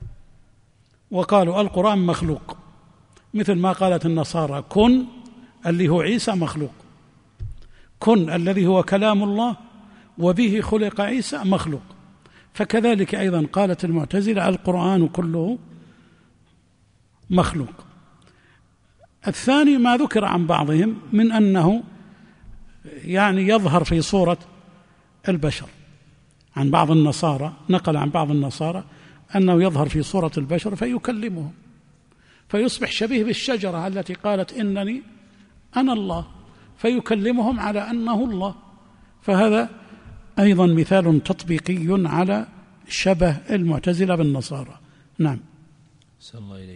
Speaker 2: وقالوا القرآن مخلوق، مثل ما قالت النصارى كن اللي هو عيسى مخلوق، كن الذي هو كلام الله وبه خلق عيسى مخلوق. فكذلك أيضا قالت المعتزلة القرآن كله مخلوق. الثاني ما ذكر عن بعضهم من أنه يعني يظهر في صورة البشر، عن بعض النصارى، نقل عن بعض النصارى أنه يظهر في صورة البشر فيكلمهم، فيصبح شبيه بالشجرة التي قالت إنني أنا الله، فيكلمهم على أنه الله. فهذا أيضا مثال تطبيقي على شبه المعتزلة بالنصارى. نعم.
Speaker 3: صلى الله إليك.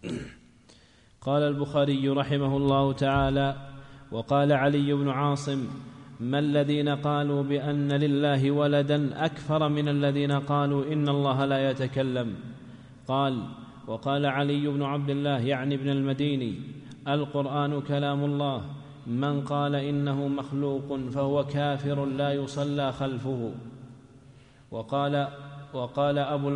Speaker 3: قال البخاري رحمه الله تعالى: وقال علي بن عاصم: ما الذين قالوا بأن لله ولدا أكثر من الذين قالوا إن الله لا يتكلم؟ قال: وقال علي بن عبد الله يعني ابن المديني: القرآن كلام الله، من قال إنه مخلوق فهو كافر لا يصلى خلفه. وقال أبو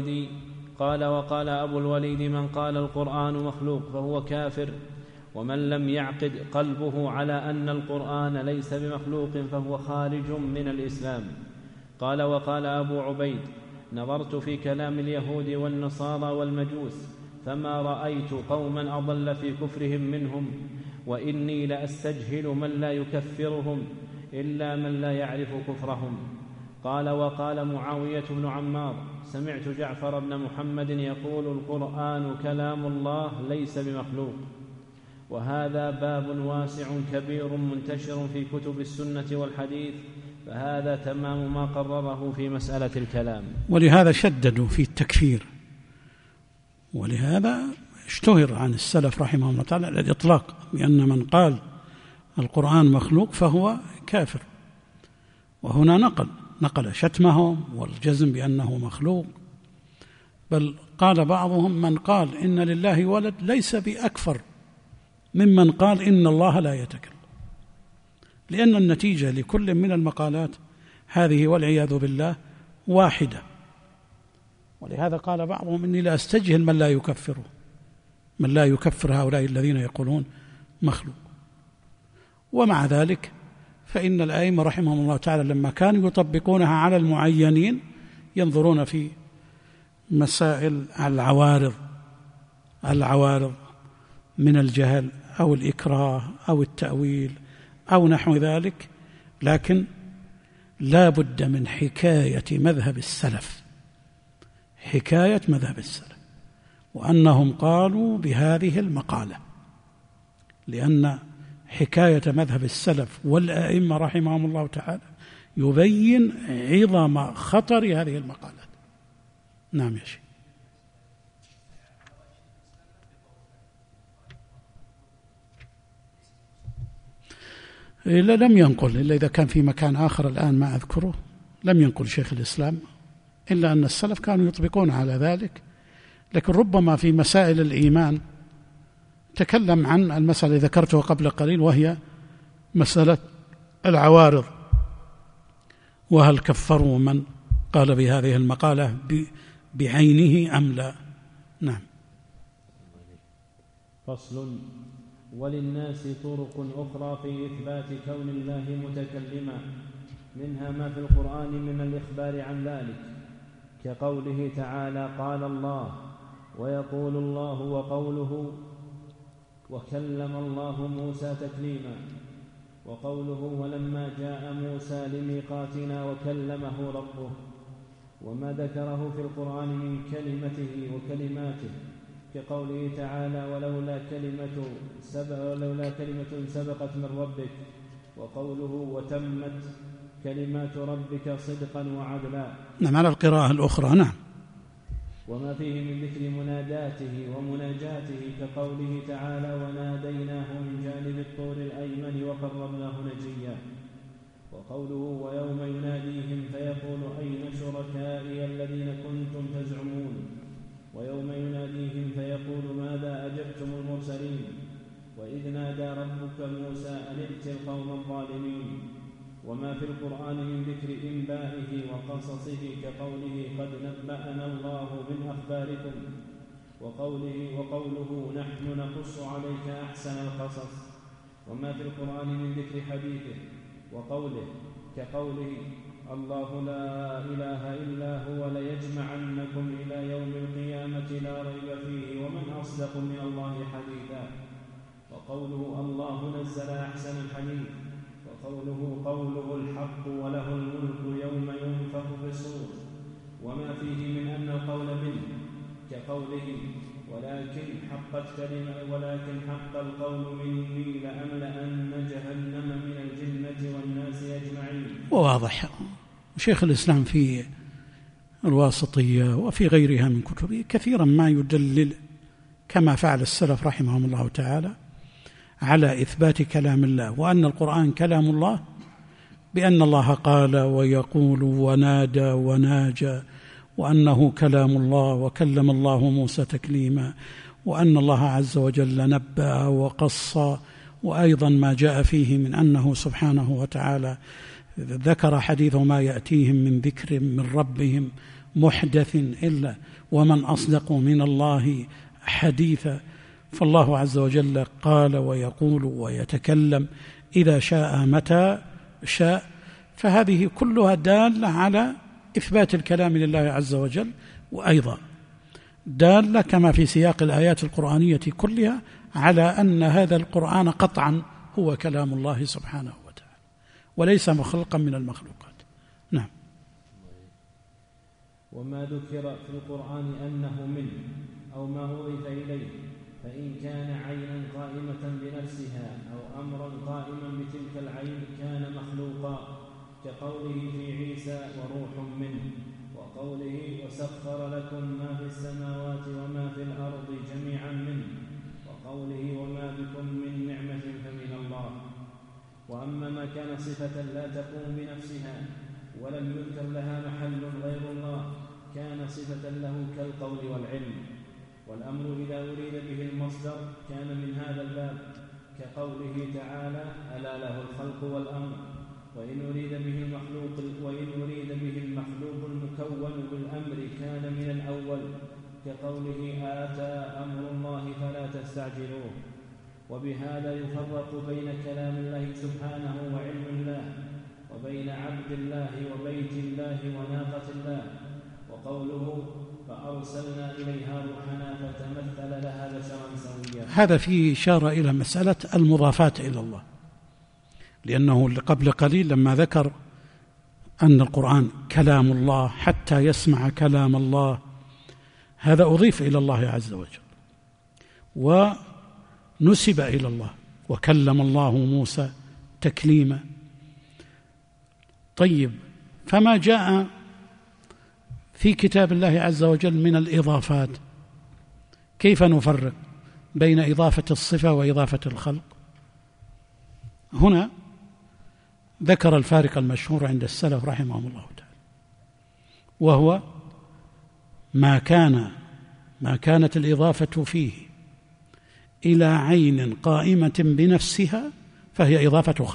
Speaker 3: الوليد: من قال القرآن مخلوق فهو كافر، ومن لم يعقد قلبه على أن القرآن ليس بمخلوق فهو خارج من الإسلام. قال: وقال أبو عبيد: نظرت في كلام اليهود والنصارى والمجوس فما رأيت قوما أضل في كفرهم منهم، وإني لأستجهل من لا يكفرهم إلا من لا يعرف كفرهم. قال: وقال معاوية بن عمار: سمعت جعفر بن محمد يقول: القرآن كلام الله ليس بمخلوق. وهذا باب واسع كبير منتشر في كتب السنة والحديث، فهذا تمام ما قرره في مسألة الكلام.
Speaker 2: ولهذا شددوا في التكفير، ولهذا اشتهر عن السلف رحمهم الله تعالى الإطلاق بأن من قال القرآن مخلوق فهو كافر. وهنا نقل شتمهم والجزم بأنه مخلوق، بل قال بعضهم: من قال إن لله ولد ليس بأكفر ممن قال إن الله لا يتكلم، لأن النتيجة لكل من المقالات هذه والعياذ بالله واحدة. ولهذا قال بعضهم: إني لا أستجهل من لا يكفر هؤلاء الذين يقولون مخلوق. ومع ذلك فإن الأئمة رحمهم الله تعالى لما كانوا يطبقونها على المعينين ينظرون في مسائل العوارض العوارض من الجهل أو الإكراه أو التأويل أو نحو ذلك، لكن لا بد من حكاية مذهب السلف، حكاية مذهب السلف، وأنهم قالوا بهذه المقالة، لأن حكاية مذهب السلف والأئمة رحمهم الله تعالى يبين عظم خطر هذه المقالات. نعم يا شيخ. إلا لم ينقل، إلا إذا كان في مكان آخر الآن ما أذكره، لم ينقل شيخ الإسلام، إلا أن السلف كانوا يطبقون على ذلك، لكن ربما في مسائل الإيمان تكلم عن المسألة التي ذكرتها قبل قليل، وهي مسألة العوارض، وهل كفروا من قال بهذه المقالة بعينه أم لا. نعم.
Speaker 3: فصل. وللناس طرق أخرى في إثبات كون الله متكلما، منها ما في القرآن من الإخبار عن ذلك، كقوله تعالى: قال الله، ويقول الله، وقوله: وكلم الله موسى تكليما، وقوله: ولما جاء موسى لميقاتنا وكلمه ربه، وما ذكره في القرآن من كلمته وكلماته، كقوله تعالى: ولولا كلمة سبقت من ربك، وقوله: وتمت كلمات ربك صدقا وعدلا.
Speaker 2: نعم، على القراءة الأخرى. نعم.
Speaker 3: وما فيه من ذكر مناداته ومناجاته، كقوله تعالى: وناديناه من جانب الطور الأيمن وقربناه نجيا، وقوله: ويوم يناديهم فيقول أين شركائي الذين كنتم تزعمون، ويوم يناديهم فيقول ماذا أجبتم المرسلين، وإذ نادى ربك موسى أن ائت القوم الظالمين. وما في القرآن من ذكر إنبائه وقصصه، كقوله: قد نبأنا الله من أخباركم، وقوله: نحن نقص عليك أحسن القصص. وما في القرآن من ذكر حديثه وقوله، كقوله: الله لا إله إلا هو ليجمعنكم إلى يوم القيامة لا ريب فيه ومن أصدق من الله حديثا. وقوله: الله نزل أحسن الحديث. وقوله: قوله الحق وله الملك يوم ينفخ في الصور. وما فيه من أن القول منه، كقوله: ولكن حق القول مني لأملأن جهنم من الجنة والناس أجمعين.
Speaker 2: وواضح شيخ الإسلام في الواسطية وفي غيرها من كتبه كثيرا ما يدلل كما فعل السلف رحمهم الله تعالى على إثبات كلام الله، وأن القرآن كلام الله، بأن الله قال ويقول ونادى وناجى، وأنه كلام الله، وكلم الله موسى تكليما، وأن الله عز وجل نبأ وقص، وأيضا ما جاء فيه من أنه سبحانه وتعالى ذكر حديث ما يأتيهم من ذكر من ربهم محدث إلا ومن أصدق من الله حديثا. فالله عز وجل قال ويقول ويتكلم إذا شاء متى شاء، فهذه كلها دالة على إثبات الكلام لله عز وجل، وأيضا دالة كما في سياق الآيات القرآنية كلها على أن هذا القرآن قطعا هو كلام الله سبحانه وتعالى وليس مخلوقا من المخلوقات. نعم.
Speaker 3: وما ذكر في القرآن أنه منه أو ما أضيف إليه، فإن كان عينا قائمة بنفسها أو أمرا قائما بتلك العين كان مخلوقا، كقوله في عيسى وروح منه، وقوله وسخر لكم ما في السماوات وما في الأرض جميعا منه، وقوله وما بكم من نعمة فمن الله. وأما ما كان صفة لا تقوم بنفسها ولم يذكر لها محل غير الله كان صفة له كالقول والعلم. والأمر إذا أريد به المصدر كان من هذا الباب، كقوله تعالى ألا له الخلق والأمر. وإن أريد به المخلوق المكون بالأمر كان من الأول، كقوله آتى أمر الله فلا تستعجلوه. وبهذا يفرق بين كلام الله سبحانه وعلم الله، وبين عبد الله وبيت الله وناقة الله. وقوله فأرسلنا إليها روحنا فتمثل لها بشرا سويا.
Speaker 2: هذا فيه إشارة إلى مسألة المضافات إلى الله، لأنه قبل قليل لما ذكر أن القرآن كلام الله حتى يسمع كلام الله، هذا أضيف إلى الله عز وجل ونسب إلى الله، وكلم الله موسى تكليما. طيب، فما جاء في كتاب الله عز وجل من الإضافات كيف نفرق بين إضافة الصفة وإضافة الخلق؟ هنا ذكر الفارق المشهور عند السلف رحمهم الله تعالى، وهو ما كانت الإضافة فيه إلى عين قائمة بنفسها فهي إضافة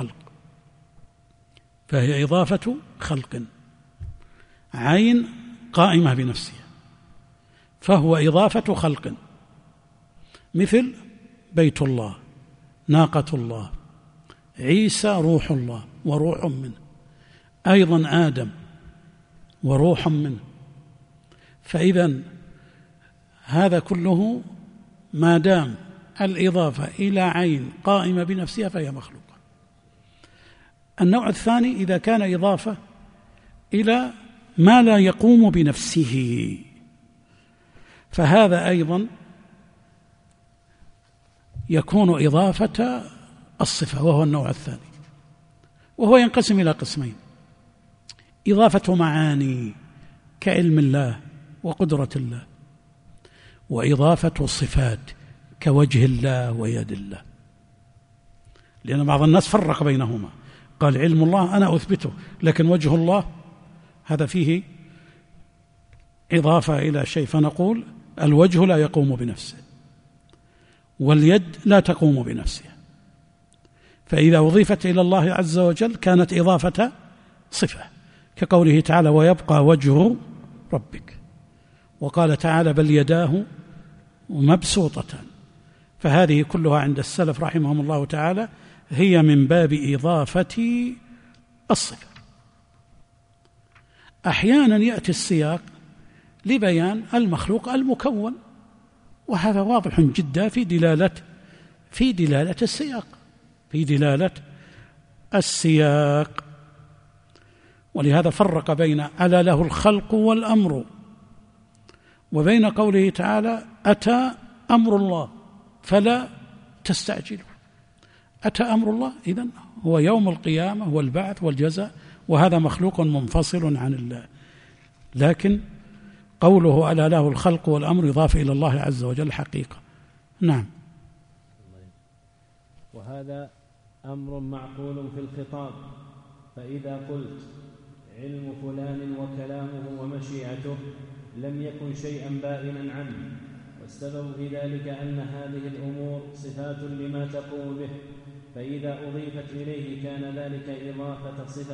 Speaker 2: خلق، عين قائمة بنفسها فهو إضافة خلق، مثل بيت الله، ناقة الله، عيسى روح الله وروح منه، أيضا آدم وروح منه. فإذا هذا كله ما دام الإضافة إلى عين قائمة بنفسها فهي مخلوقة. النوع الثاني إذا كان إضافة إلى ما لا يقوم بنفسه، فهذا أيضا يكون إضافة الصفة، وهو النوع الثاني، وهو ينقسم إلى قسمين: إضافة معاني كعلم الله وقدرة الله، وإضافة صفات كوجه الله ويد الله. لأن بعض الناس فرق بينهما، قال علم الله أنا أثبته، لكن وجه الله هذا فيه إضافة إلى شيء، فنقول الوجه لا يقوم بنفسه واليد لا تقوم بنفسها، فإذا أضيفت إلى الله عز وجل كانت إضافة صفة، كقوله تعالى ويبقى وجه ربك، وقال تعالى بل يداه مبسوطتان. فهذه كلها عند السلف رحمهم الله تعالى هي من باب إضافة الصفة. أحيانا يأتي السياق لبيان المخلوق المكون، وهذا واضح جدا في دلالة السياق، ولهذا فرق بين ألا له الخلق والأمر وبين قوله تعالى أتى أمر الله فلا تستعجلوا. أتى أمر الله إذن هو يوم القيامة والبعث والجزاء، وهذا مخلوق منفصل عن الله، لكن قوله ألا له الخلق والأمر يضاف إلى الله عز وجل حقيقة. نعم.
Speaker 3: وهذا أمر معقول في الخطاب، فإذا قلت علم فلان وكلامه ومشيئته لم يكن شيئا بائنا عنه، والسبب في ذلك أن هذه الأمور صفات لما تقوم به، فإذا أضيفت إليه كان ذلك إضافة صفة،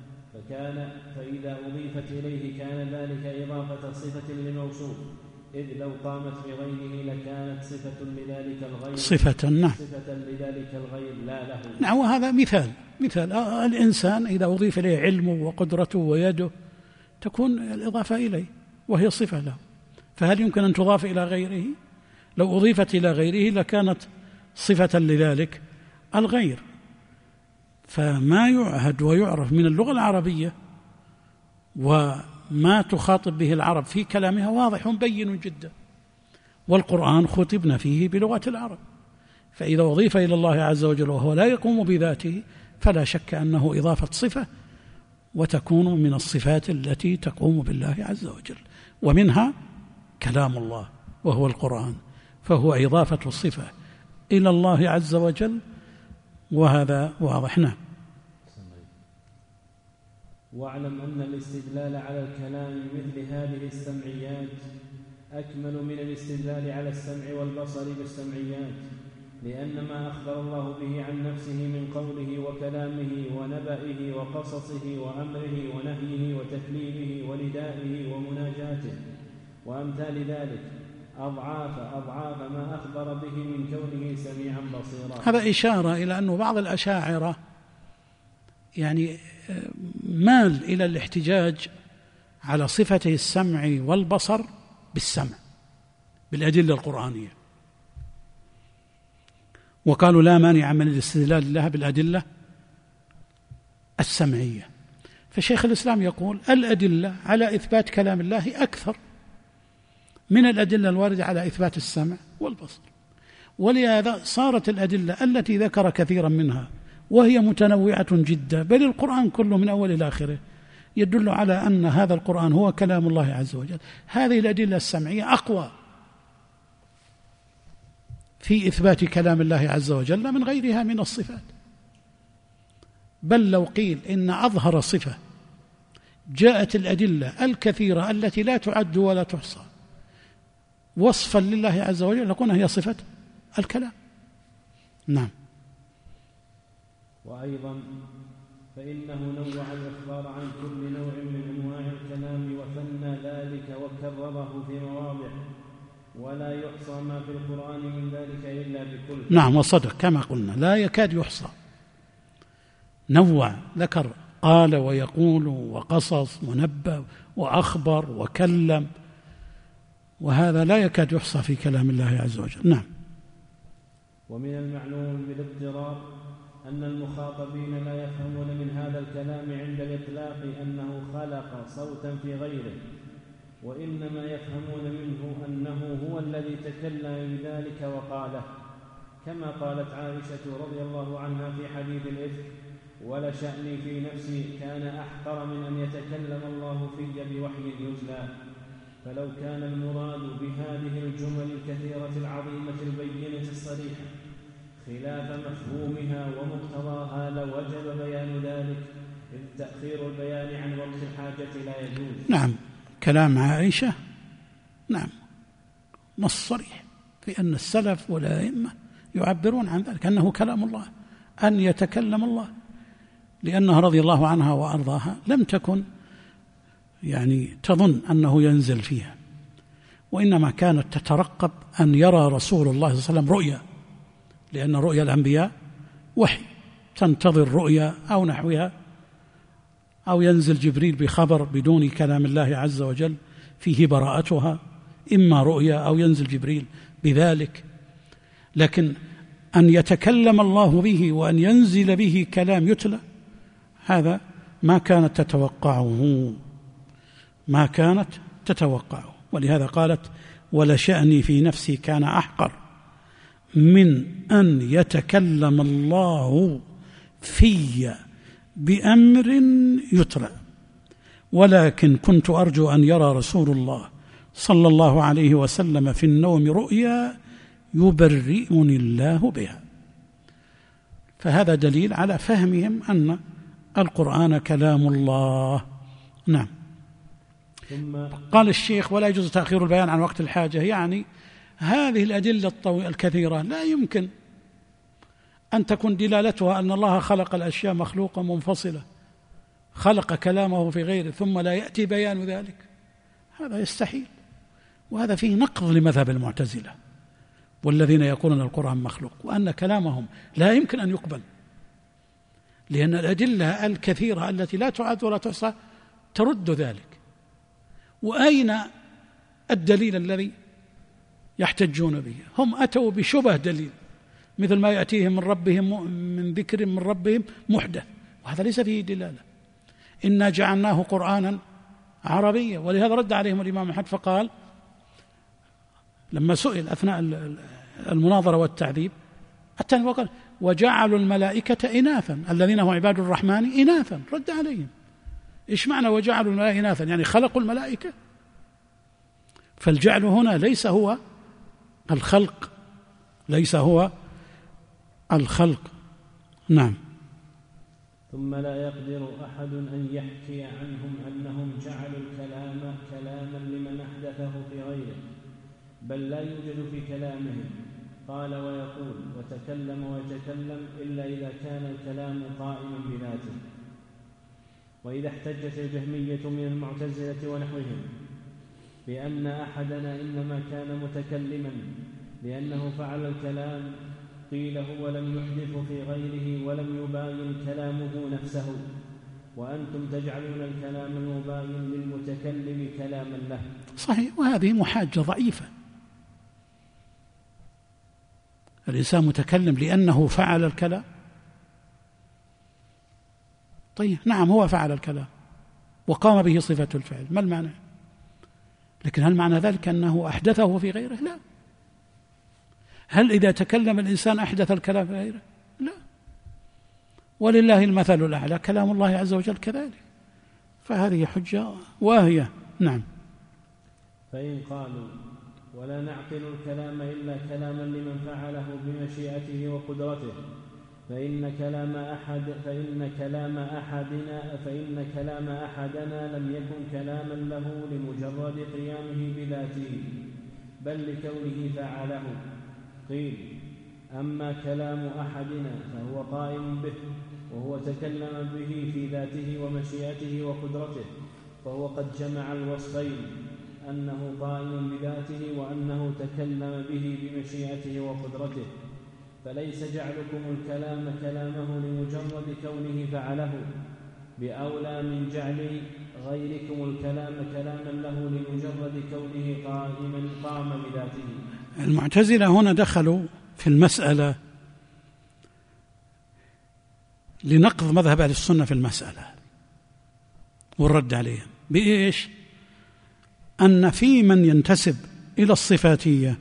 Speaker 3: فإذا أضيفت إليه كان ذلك إضافة صفة للموصوف، إذ لو قامت بغيره لكانت صفة لذلك الغير، صفة لذلك الغير لا له.
Speaker 2: نعم، وهذا مثال الإنسان إذا أضيف إليه علمه وقدرته ويده تكون الإضافة إليه وهي صفة له، فهل يمكن أن تضاف إلى غيره؟ لو أضيفت إلى غيره لكانت صفة لذلك الغير. فما يعهد ويعرف من اللغة العربية وما تخاطب به العرب في كلامها واضح بين جدا، والقرآن خطبنا فيه بلغة العرب، فإذا أضيف إلى الله عز وجل وهو لا يقوم بذاته فلا شك أنه إضافة صفة، وتكون من الصفات التي تقوم بالله عز وجل، ومنها كلام الله وهو القرآن، فهو إضافة الصفة إلى الله عز وجل، وهذا واضح. نعم.
Speaker 3: واعلم أن الاستدلال على الكلام مثل هذه السمعيات أكمل من الاستدلال على السمع والبصر بالسمعيات، لأن ما أخبر الله به عن نفسه من قوله وكلامه ونبئه وقصصه وأمره ونهيه وتكليمه وندائه ومناجاته وأمثال ذلك أضعاف ما أخبر به من كونه سميعا بصيرا.
Speaker 2: هذا إشارة إلى أنه بعض الأشاعرة يعني مال إلى الاحتجاج على صفته السمع والبصر بالسمع بالأدلة القرآنية، وقالوا لا مانع من الاستدلال لها بالأدلة السمعية. فشيخ الإسلام يقول الأدلة على إثبات كلام الله أكثر من الأدلة الواردة على إثبات السمع والبصر، ولهذا صارت الأدلة التي ذكر كثيرا منها وهي متنوعة جدا، بل القرآن كله من أول إلى آخره يدل على أن هذا القرآن هو كلام الله عز وجل. هذه الأدلة السمعية أقوى في إثبات كلام الله عز وجل من غيرها من الصفات، بل لو قيل إن أظهر صفة جاءت الأدلة الكثيرة التي لا تعد ولا تحصى وصفا لله عز وجل لكون هي صفة الكلام. نعم.
Speaker 3: وأيضا فإنه نوع الإخبار عن كل نوع من أنواع الكلام وثنى ذلك وكرره في مواضع، ولا يحصى ما في القرآن من ذلك إلا بكل.
Speaker 2: نعم، وصدق كما قلنا لا يكاد يحصى. نوع، ذكر قال ويقول وقصص ونبأ وأخبر وكلم، وهذا لا يكاد يحصى في كلام الله عز وجل. نعم.
Speaker 3: ومن المعلوم بالاضطرار أن المخاطبين لا يفهمون من هذا الكلام عند الإطلاق أنه خلق صوتا في غيره، وإنما يفهمون منه أنه هو الذي تكلم بذلك وقاله، كما قالت عائشة رضي الله عنها في حديث الإفك: ولشأني في نفسي كان أحقر من أن يتكلم الله في بوحي يتلى. فلو كان المراد بهذه الجمل الكثيرة العظيمة البينة الصريحة خلاف مفهومها ومقتضاها لوجب بيان ذلك، إذ تأخير البيان عن وقت الحاجة لا يجوز.
Speaker 2: نعم، كلام عائشة نعم نص صريح في أن السلف والأئمة يعبرون عن ذلك أنه كلام الله، أن يتكلم الله، لأنها رضي الله عنها وأرضاها لم تكن تظن أنه ينزل فيها، وإنما كانت تترقب أن يرى رسول الله صلى الله عليه وسلم رؤيا، لأن رؤيا الأنبياء وحي، تنتظر رؤيا أو نحوها، أو ينزل جبريل بخبر بدون كلام الله عز وجل فيه براءتها، إما رؤيا أو ينزل جبريل بذلك. لكن أن يتكلم الله به وأن ينزل به كلام يتلى هذا ما كانت تتوقعه، ولهذا قالت: ولشأني في نفسي كان أحقر من أن يتكلم الله في بأمر يتلى، ولكن كنت أرجو أن يرى رسول الله صلى الله عليه وسلم في النوم رؤيا يبرئني الله بها. فهذا دليل على فهمهم أن القرآن كلام الله. نعم. قال الشيخ: ولا يجوز تأخير البيان عن وقت الحاجة، هذه الأدلة الكثيرة لا يمكن أن تكون دلالتها أن الله خلق الأشياء مخلوقة منفصلة، خلق كلامه في غيره ثم لا يأتي بيان ذلك، هذا يستحيل، وهذا فيه نقض لمذهب المعتزلة والذين يقولون القرآن مخلوق، وأن كلامهم لا يمكن أن يقبل، لأن الأدلة الكثيرة التي لا تعد ولا تحصى ترد ذلك. وأين الدليل الذي يحتجون به؟ هم أتوا بشبه دليل، مثل ما يأتيهم من ربهم من ذكر من ربهم محدث، وهذا ليس فيه دلالة. إنا جعلناه قرآنا عربيا، ولهذا رد عليهم الإمام أحمد فقال لما سئل أثناء المناظرة والتعذيب وقال: وجعلوا الملائكة إناثا الذين هم عباد الرحمن إناثا. رد عليهم: إيش معنى وجعلوا الملائكة إناثا؟ خلقوا الملائكة؟ فالجعل هنا ليس هو الخلق. نعم.
Speaker 3: ثم لا يقدر أحد أن يحكي عنهم أنهم جعلوا الكلام كلاما لمن أحدثه في غيره، بل لا يوجد في كلامهم قال ويقول وتكلم ويتكلم إلا إذا كان الكلام قائما بذاته. وإذا احتجت الجهمية من المعتزلة ونحوهم بأن أحدنا إنما كان متكلما لأنه فعل الكلام، قيل هو لم يحدث في غيره ولم يباين كلامه نفسه، وأنتم تجعلون الكلام المباين المتكلم كلاما له.
Speaker 2: صحيح، وهذه محاجة ضعيفة. الإنسان متكلم لأنه فعل الكلام. طيب نعم، هو فعل الكلام وقام به صفة الفعل، ما المعنى؟ لكن هل معنى ذلك أنه أحدثه في غيره؟ لا. هل إذا تكلم الإنسان أحدث الكلام في غيره؟ لا. ولله المثل الأعلى، كلام الله عز وجل كذلك، فهذه حجة واهية. نعم.
Speaker 3: فإن قالوا ولا نعقل الكلام إلا كلاما لمن فعله بمشيئته وقدرته، فإن كلام أحدنا لم يكن كلاما له لمجرد قيامه بذاته بل لكونه فعله. قيل: أما كلام أحدنا فهو قائم به، وهو تكلم به في ذاته ومشيئته وقدرته، فهو قد جمع الوصفين، أنه قائم بذاته وأنه تكلم به بمشيئته وقدرته، فليس جعلكم الكلام كلامه لمجرد كونه فعله بأولى من جعل غيركم الكلام كلاما له لمجرد كونه قام بذاته.
Speaker 2: المعتزلة هنا دخلوا في المسألة لنقض مذهب أهل السنة في المسألة والرد عليهم بإيش؟ أن في من ينتسب إلى الصفاتية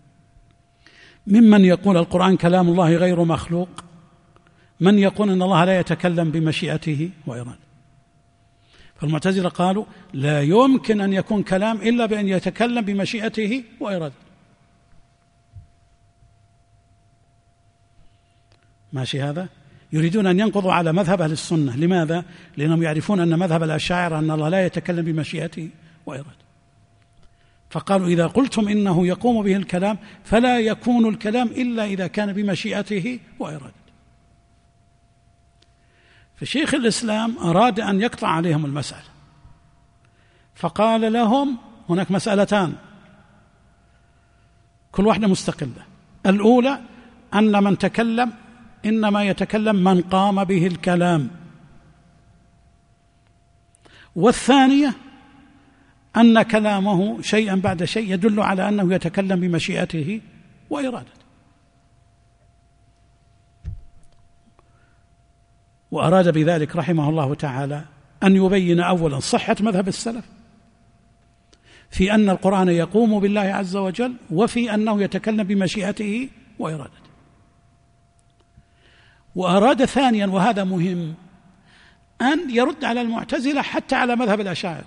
Speaker 2: ممن يقول القرآن كلام الله غير مخلوق، من يقول أن الله لا يتكلم بمشيئته وإرادته. فالمعتزلة قالوا لا يمكن أن يكون كلام إلا بأن يتكلم بمشيئته وإرادته. ماشي هذا؟ يريدون أن ينقضوا على مذهب أهل السنة. لماذا؟ لأنهم يعرفون أن مذهب الأشاعرة أن الله لا يتكلم بمشيئته وإرادته، فقالوا إذا قلتم إنه يقوم به الكلام فلا يكون الكلام إلا إذا كان بمشيئته وإرادته. فشيخ الإسلام أراد أن يقطع عليهم المسألة، فقال لهم هناك مسألتان كل واحدة مستقلة. الأولى أن من تكلم إنما يتكلم من قام به الكلام، والثانية أن كلامه شيئا بعد شيء يدل على أنه يتكلم بمشيئته وإرادته. وأراد بذلك رحمه الله تعالى أن يبين أولا صحة مذهب السلف في أن القرآن يقوم بالله عز وجل، وفي أنه يتكلم بمشيئته وإرادته. وأراد ثانيا، وهذا مهم، أن يرد على المعتزلة حتى على مذهب الأشاعرة،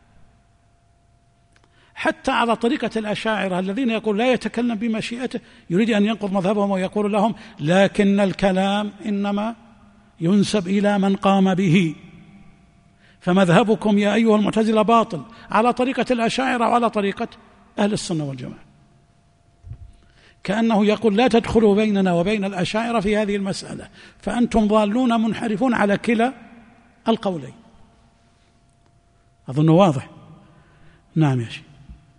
Speaker 2: حتى على طريقة الأشاعرة الذين يقول لا يتكلم بمشيئته، يريد أن ينقض مذهبهم ويقول لهم لكن الكلام إنما ينسب إلى من قام به، فمذهبكم يا أيها المعتزلة باطل على طريقة الأشاعرة وعلى طريقة أهل السنة والجماعة. كأنه يقول لا تدخلوا بيننا وبين الأشاعرة في هذه المسألة، فأنتم ضالون منحرفون على كلا القولين. أظن واضح. نعم يا شيخ.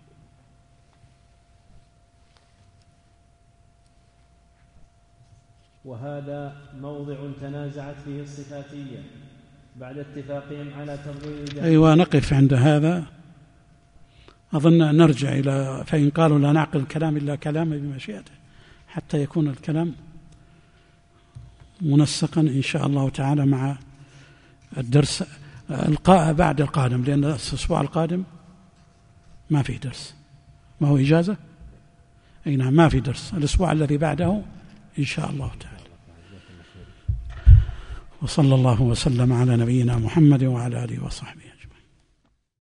Speaker 3: وهذا موضع تنازعت فيه الصفاتية بعد اتفاقهم على تفضيل.
Speaker 2: أيوة، نقف عند هذا. أظن نرجع إلى فإن قالوا لا نعقل الكلام إلا كلامه بمشيئته، حتى يكون الكلام منسقا إن شاء الله تعالى مع الدرس بعد القادم، لأن الأسبوع القادم ما في درس. ما هو إجازة؟ أي نعم، ما في درس. الأسبوع الذي بعده إن شاء الله تعالى. وصلى الله وسلم على نبينا محمد وعلى آله وصحبه.